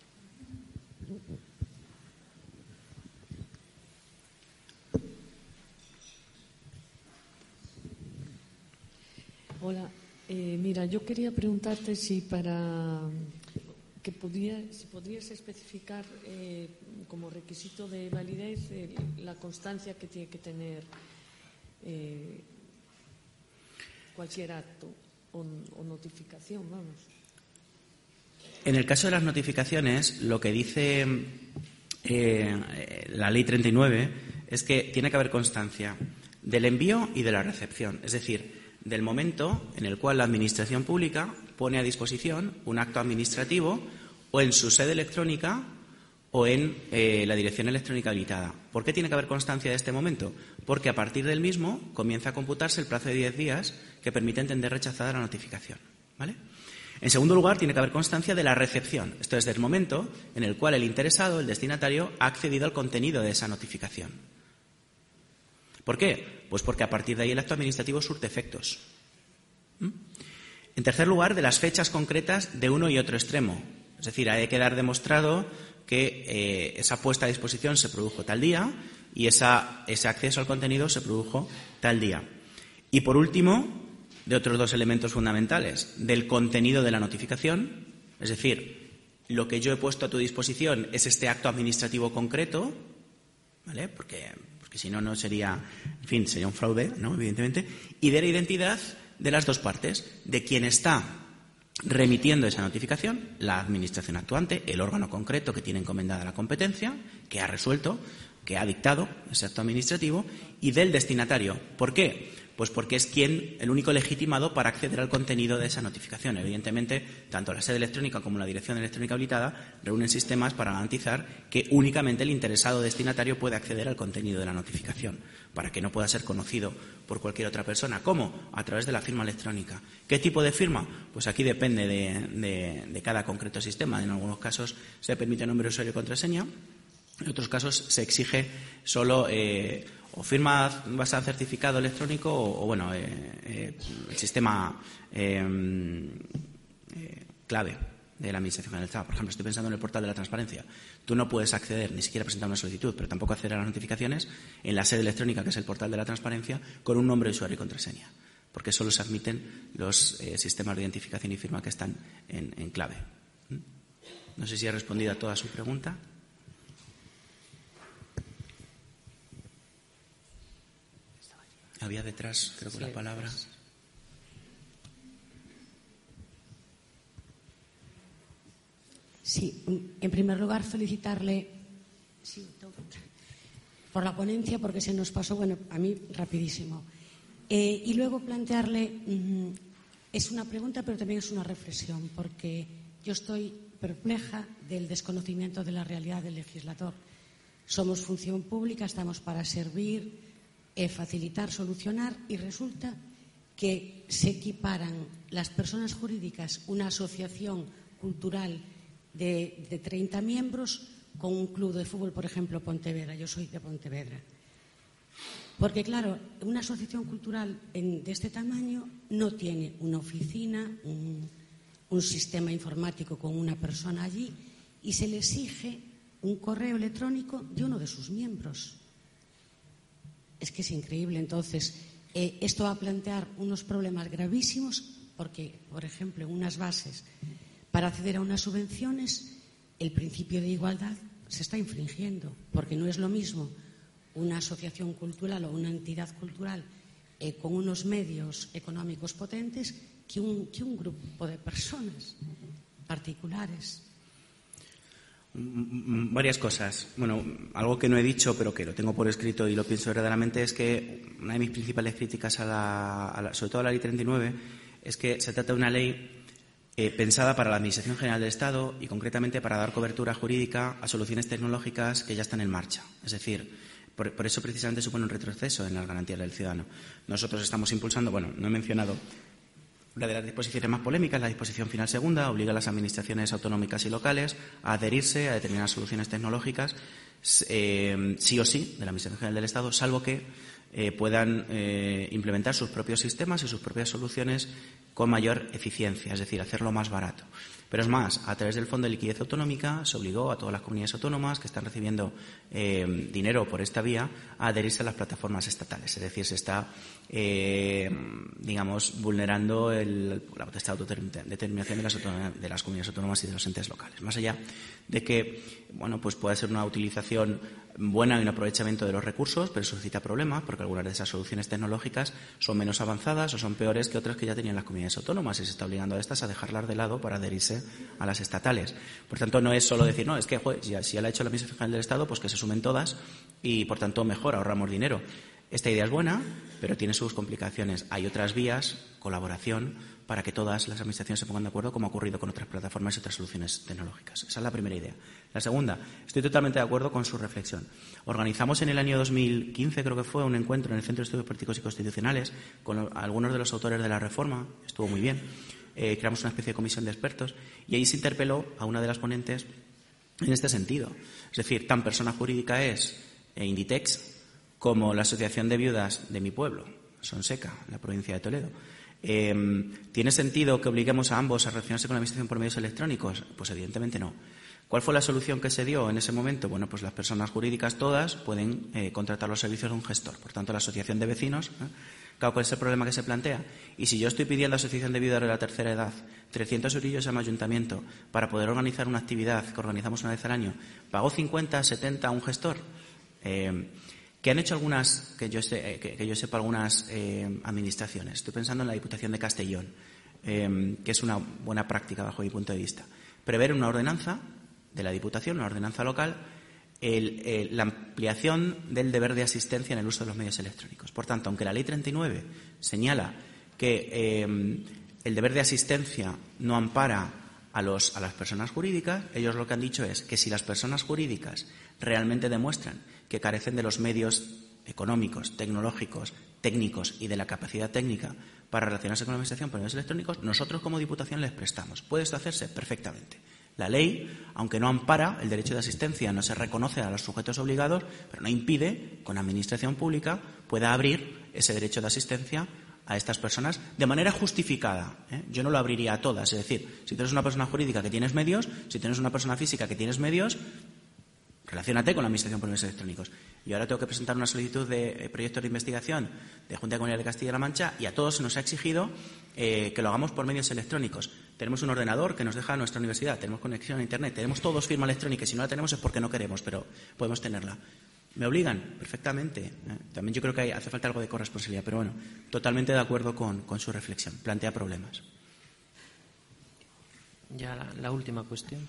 Hola, eh, mira, yo quería preguntarte si para que podía, si podrías especificar eh, como requisito de validez eh, la constancia que tiene que tener eh, cualquier acto o, o notificación, vamos. En el caso de las notificaciones, lo que dice eh, la Ley treinta y nueve es que tiene que haber constancia del envío y de la recepción, es decir, del momento en el cual la Administración Pública pone a disposición un acto administrativo o en su sede electrónica o en eh, la dirección electrónica habilitada. ¿Por qué tiene que haber constancia de este momento? Porque a partir del mismo comienza a computarse el plazo de diez días que permite entender rechazada la notificación. ¿Vale? En segundo lugar, tiene que haber constancia de la recepción. Esto es del momento en el cual el interesado, el destinatario, ha accedido al contenido de esa notificación. ¿Por qué? Pues porque a partir de ahí el acto administrativo surte efectos. ¿Mm? En tercer lugar, de las fechas concretas de uno y otro extremo. Es decir, hay que quedar demostrado que eh, esa puesta a disposición se produjo tal día y esa, ese acceso al contenido se produjo tal día. Y por último, de otros dos elementos fundamentales, del contenido de la notificación, es decir, lo que yo he puesto a tu disposición es este acto administrativo concreto, ¿vale? Porque, porque si no, no sería, en fin, sería un fraude, ¿no? Evidentemente, y de la identidad de las dos partes, de quien está remitiendo esa notificación, la administración actuante, el órgano concreto que tiene encomendada la competencia, que ha resuelto, que ha dictado ese acto administrativo, y del destinatario. ¿Por qué? Pues porque es quien, el único legitimado para acceder al contenido de esa notificación. Evidentemente, tanto la sede electrónica como la dirección electrónica habilitada reúnen sistemas para garantizar que únicamente el interesado destinatario puede acceder al contenido de la notificación, para que no pueda ser conocido por cualquier otra persona. ¿Cómo? A través de la firma electrónica. ¿Qué tipo de firma? Pues aquí depende de, de, de cada concreto sistema. En algunos casos se permite nombre, usuario y contraseña. En otros casos se exige solo eh, o firma basada en certificado electrónico o, o bueno, eh, eh, el sistema eh, eh, clave de la Administración General del Estado. Por ejemplo, estoy pensando en el portal de la transparencia. Tú no puedes acceder, ni siquiera presentar una solicitud, pero tampoco acceder a las notificaciones en la sede electrónica, que es el portal de la transparencia, con un nombre, usuario y contraseña, porque solo se admiten los eh, sistemas de identificación y firma que están en, en clave. ¿Mm? No sé si he respondido a toda su pregunta. Había detrás, creo que sí, la palabra. Sí, en primer lugar felicitarle sí, por la ponencia, porque se nos pasó, bueno, a mí rapidísimo. Eh, y luego plantearle, mmm, es una pregunta pero también es una reflexión, porque yo estoy perpleja del desconocimiento de la realidad del legislador. Somos función pública, estamos para servir, eh, facilitar, solucionar, y resulta que se equiparan las personas jurídicas, una asociación cultural de, de treinta miembros, con un club de fútbol, por ejemplo, Pontevedra. Yo soy de Pontevedra. Porque, claro, una asociación cultural en, de este tamaño no tiene una oficina, un, un sistema informático con una persona allí, y se le exige un correo electrónico de uno de sus miembros. Es que es increíble. Entonces, eh, esto va a plantear unos problemas gravísimos porque, por ejemplo, en unas bases para acceder a unas subvenciones, el principio de igualdad se está infringiendo, porque no es lo mismo una asociación cultural o una entidad cultural eh, con unos medios económicos potentes que un, que un grupo de personas particulares. Varias cosas. Bueno, algo que no he dicho, pero que lo tengo por escrito y lo pienso verdaderamente, es que una de mis principales críticas, a la, a la, sobre todo a la Ley treinta y nueve, es que se trata de una ley eh, pensada para la Administración General del Estado y concretamente para dar cobertura jurídica a soluciones tecnológicas que ya están en marcha. Es decir, por, por eso precisamente supone un retroceso en las garantías del ciudadano. Nosotros estamos impulsando, bueno, no he mencionado Una de las disposiciones más polémicas, la disposición final segunda, obliga a las administraciones autonómicas y locales a adherirse a determinadas soluciones tecnológicas, eh, sí o sí, de la Administración General del Estado, salvo que eh, puedan eh, implementar sus propios sistemas y sus propias soluciones con mayor eficiencia, es decir, hacerlo más barato. Pero es más, a través del Fondo de Liquidez Autonómica se obligó a todas las comunidades autónomas que están recibiendo eh, dinero por esta vía a adherirse a las plataformas estatales. Es decir, se está, eh, digamos, vulnerando el, la potestad de autodeterminación de las, de las comunidades autónomas y de los entes locales. Más allá de que, bueno, pues pueda ser una utilización buena y un aprovechamiento de los recursos, pero suscita problemas porque algunas de esas soluciones tecnológicas son menos avanzadas o son peores que otras que ya tenían las comunidades autónomas y se está obligando a estas a dejarlas de lado para adherirse a las estatales. Por tanto, no es solo decir, no, es que joder, ya, si ya la ha hecho la Administración General del Estado, pues que se sumen todas y, por tanto, mejor, ahorramos dinero. Esta idea es buena, pero tiene sus complicaciones. Hay otras vías, colaboración, para que todas las administraciones se pongan de acuerdo, como ha ocurrido con otras plataformas y otras soluciones tecnológicas. Esa es la primera idea. La segunda, estoy totalmente de acuerdo con su reflexión. Organizamos en el año dos mil quince, creo que fue, un encuentro en el Centro de Estudios Políticos y Constitucionales con lo, algunos de los autores de la reforma. Estuvo muy bien. Eh, creamos una especie de comisión de expertos y ahí se interpeló a una de las ponentes en este sentido. Es decir, tan persona jurídica es eh, Inditex como la Asociación de Viudas de mi pueblo, Sonseca, en la provincia de Toledo. Eh, ¿Tiene sentido que obliguemos a ambos a relacionarse con la Administración por medios electrónicos? Pues evidentemente no. ¿Cuál fue la solución que se dio en ese momento? Bueno, pues las personas jurídicas todas pueden eh, contratar los servicios de un gestor. Por tanto, la Asociación de Vecinos, ¿eh? Claro, ¿cuál es el problema que se plantea? Y si yo estoy pidiendo a la Asociación de Viudas de la Tercera Edad trescientos eurillos a mi ayuntamiento para poder organizar una actividad que organizamos una vez al año, ¿pago cincuenta, setenta a un gestor? Eh, que han hecho algunas, que yo, sé, que, que yo sepa, algunas eh, administraciones. Estoy pensando en la Diputación de Castellón, eh, que es una buena práctica bajo mi punto de vista. Prever una ordenanza de la Diputación, una ordenanza local, el, el, la ampliación del deber de asistencia en el uso de los medios electrónicos. Por tanto, aunque la Ley treinta y nueve señala que eh, el deber de asistencia no ampara a, los, a las personas jurídicas, ellos lo que han dicho es que si las personas jurídicas realmente demuestran que carecen de los medios económicos, tecnológicos, técnicos y de la capacidad técnica para relacionarse con la Administración por medios electrónicos, nosotros como Diputación les prestamos. ¿Puede esto hacerse? Perfectamente. La ley, aunque no ampara el derecho de asistencia, no se reconoce a los sujetos obligados, pero no impide que una Administración pública pueda abrir ese derecho de asistencia a estas personas de manera justificada. ¿eh? Yo no lo abriría a todas. Es decir, si tú eres una persona jurídica que tienes medios, si tienes una persona física que tienes medios, relaciónate con la Administración por medios electrónicos. Y ahora tengo que presentar una solicitud de eh, proyectos de investigación de Junta de Comunidad de Castilla-La Mancha y a todos se nos ha exigido eh, que lo hagamos por medios electrónicos. Tenemos un ordenador que nos deja nuestra universidad, tenemos conexión a Internet, tenemos todos firma electrónica y si no la tenemos es porque no queremos, pero podemos tenerla. ¿Me obligan? Perfectamente. ¿eh? También yo creo que hay, hace falta algo de corresponsabilidad, pero bueno, totalmente de acuerdo con, con su reflexión. Plantea problemas. Ya la, la última cuestión.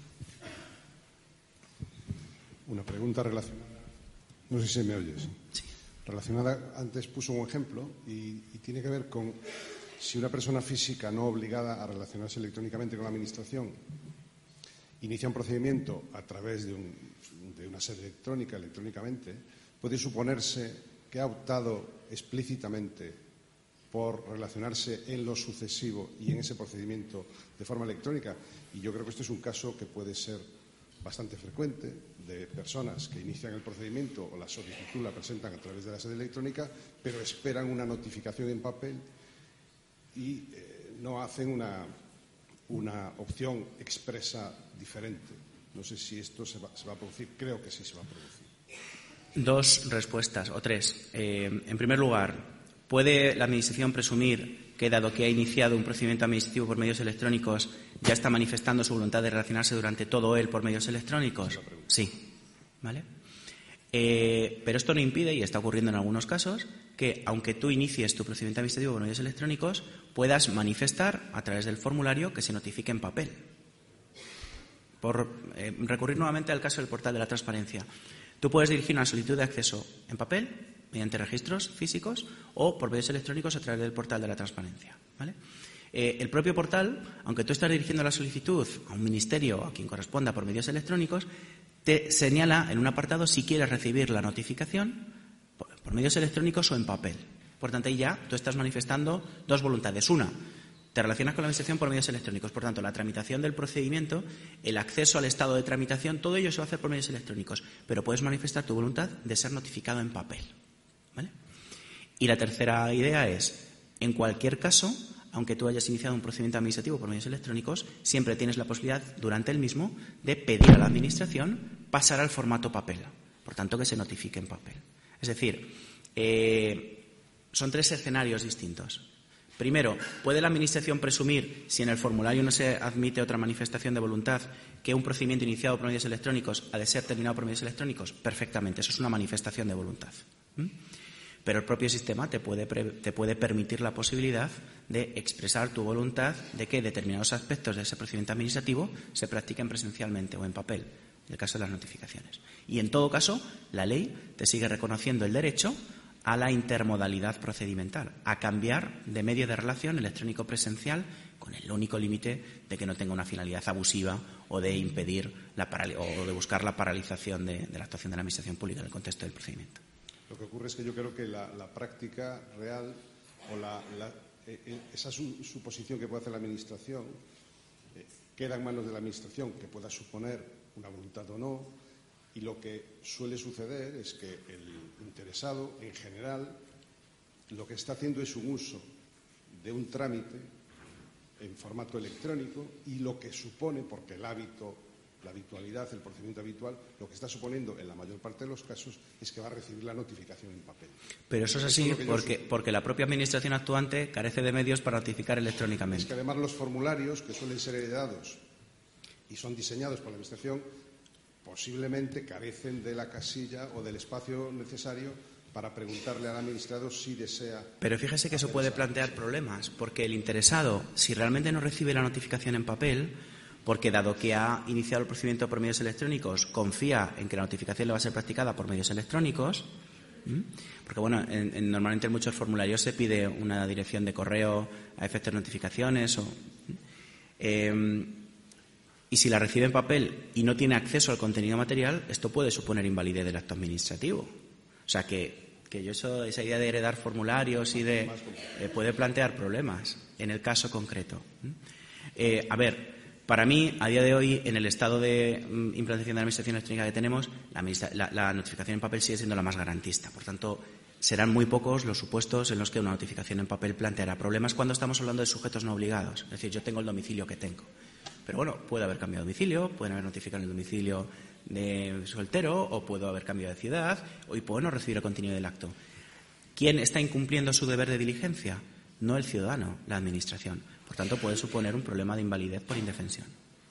Una pregunta relacionada, no sé si me oyes, sí. Relacionada, antes puso un ejemplo y, y tiene que ver con si una persona física no obligada a relacionarse electrónicamente con la Administración inicia un procedimiento a través de, un, de una sede electrónica, electrónicamente, puede suponerse que ha optado explícitamente por relacionarse en lo sucesivo y en ese procedimiento de forma electrónica. Y yo creo que este es un caso que puede ser bastante frecuente de personas que inician el procedimiento o la solicitud la presentan a través de la sede electrónica, pero esperan una notificación en papel y eh, no hacen una, una opción expresa diferente. No sé si esto se va, se va a producir. Creo que sí se va a producir. Dos respuestas, o tres. Eh, en primer lugar, ¿puede la Administración presumir que, dado que ha iniciado un procedimiento administrativo por medios electrónicos, ya está manifestando su voluntad de relacionarse durante todo él por medios electrónicos? Sí. ¿Vale? Eh, pero esto no impide, y está ocurriendo en algunos casos, que aunque tú inicies tu procedimiento administrativo por medios electrónicos, puedas manifestar a través del formulario que se notifique en papel. Por eh, recurrir nuevamente al caso del portal de la transparencia. Tú puedes dirigir una solicitud de acceso en papel, mediante registros físicos, o por medios electrónicos a través del portal de la transparencia. ¿Vale? Eh, el propio portal, aunque tú estás dirigiendo la solicitud a un ministerio o a quien corresponda por medios electrónicos, te señala en un apartado si quieres recibir la notificación por, por medios electrónicos o en papel. Por tanto, ahí ya tú estás manifestando dos voluntades. Una, te relacionas con la Administración por medios electrónicos. Por tanto, la tramitación del procedimiento, el acceso al estado de tramitación, todo ello se va a hacer por medios electrónicos, pero puedes manifestar tu voluntad de ser notificado en papel. ¿Vale? Y la tercera idea es, en cualquier caso, aunque tú hayas iniciado un procedimiento administrativo por medios electrónicos, siempre tienes la posibilidad, durante el mismo, de pedir a la Administración pasar al formato papel. Por tanto, que se notifique en papel. Es decir, eh, son tres escenarios distintos. Primero, ¿puede la Administración presumir, si en el formulario no se admite otra manifestación de voluntad, que un procedimiento iniciado por medios electrónicos ha de ser terminado por medios electrónicos? Perfectamente, eso es una manifestación de voluntad. ¿Mm? Pero el propio sistema te puede, te puede permitir la posibilidad de expresar tu voluntad de que determinados aspectos de ese procedimiento administrativo se practiquen presencialmente o en papel, en el caso de las notificaciones. Y en todo caso, la ley te sigue reconociendo el derecho a la intermodalidad procedimental, a cambiar de medio de relación electrónico presencial con el único límite de que no tenga una finalidad abusiva o de impedir la o de buscar la paralización de, de la actuación de la Administración pública en el contexto del procedimiento. Lo que ocurre es que yo creo que la, la práctica real o la, la, eh, esa su, suposición que puede hacer la Administración eh, queda en manos de la Administración, que pueda suponer una voluntad o no. Y lo que suele suceder es que el interesado, en general, lo que está haciendo es un uso de un trámite en formato electrónico y lo que supone, porque el hábito, la habitualidad, el procedimiento habitual, lo que está suponiendo en la mayor parte de los casos es que va a recibir la notificación en papel. Pero eso es así eso es porque, porque la propia Administración actuante carece de medios para notificar electrónicamente. Es que además los formularios, que suelen ser heredados y son diseñados por la Administración, posiblemente carecen de la casilla o del espacio necesario para preguntarle al administrado si desea. Pero fíjese que eso puede plantear problemas, porque el interesado, si realmente no recibe la notificación en papel, porque dado que ha iniciado el procedimiento por medios electrónicos, confía en que la notificación le va a ser practicada por medios electrónicos, ¿m? Porque bueno, en, en, normalmente en muchos formularios se pide una dirección de correo a efectos de notificaciones o... Eh, Y si la recibe en papel y no tiene acceso al contenido material, esto puede suponer invalidez del acto administrativo. O sea que, que yo eso, esa idea de heredar formularios y de eh, puede plantear problemas en el caso concreto. Eh, a ver, para mí, a día de hoy, en el estado de mm, implantación de la Administración electrónica que tenemos, la, la, la notificación en papel sigue siendo la más garantista. Por tanto, serán muy pocos los supuestos en los que una notificación en papel planteará problemas cuando estamos hablando de sujetos no obligados. Es decir, yo tengo el domicilio que tengo. Pero bueno, puede haber cambiado de domicilio, pueden haber notificado el domicilio de soltero o puedo haber cambiado de ciudad y puedo no recibir el contenido del acto. ¿Quién está incumpliendo su deber de diligencia? No el ciudadano, la Administración. Por tanto, puede suponer un problema de invalidez por indefensión.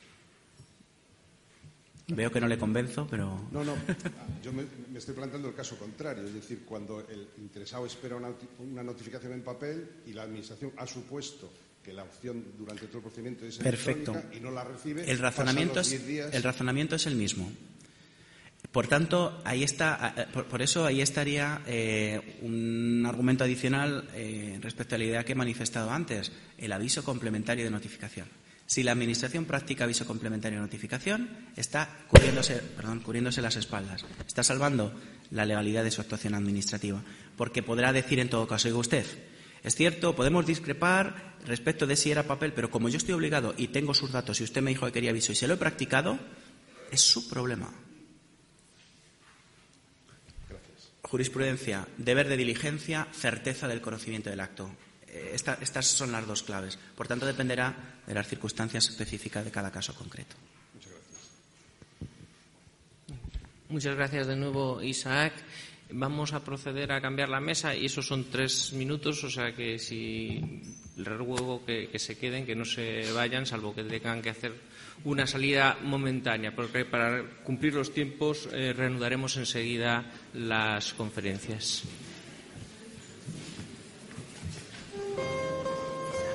Veo que no le convenzo, pero... No, no, yo me, me estoy planteando el caso contrario. Es decir, cuando el interesado espera una, una notificación en papel y la Administración ha supuesto que la opción durante todo el procedimiento es perfecto y no la recibe, el razonamiento es días... el razonamiento es el mismo. Por tanto, ahí está, por, por eso ahí estaría eh, un argumento adicional eh, respecto a la idea que he manifestado antes, el aviso complementario de notificación. Si la Administración practica aviso complementario de notificación, está cubriéndose, perdón, cubriéndose las espaldas, está salvando la legalidad de su actuación administrativa, porque podrá decir en todo caso, oiga usted, es cierto, podemos discrepar respecto de si era papel, pero como yo estoy obligado y tengo sus datos y usted me dijo que quería aviso y se lo he practicado, es su problema. Gracias. Jurisprudencia, deber de diligencia, certeza del conocimiento del acto. Esta, estas son las dos claves. Por tanto, dependerá de las circunstancias específicas de cada caso concreto. Muchas gracias. Muchas gracias de nuevo, Isaac. Vamos a proceder a cambiar la mesa y esos son tres minutos, o sea que si les ruego que, que se queden, que no se vayan, salvo que tengan que hacer una salida momentánea, porque para cumplir los tiempos eh, reanudaremos enseguida las conferencias.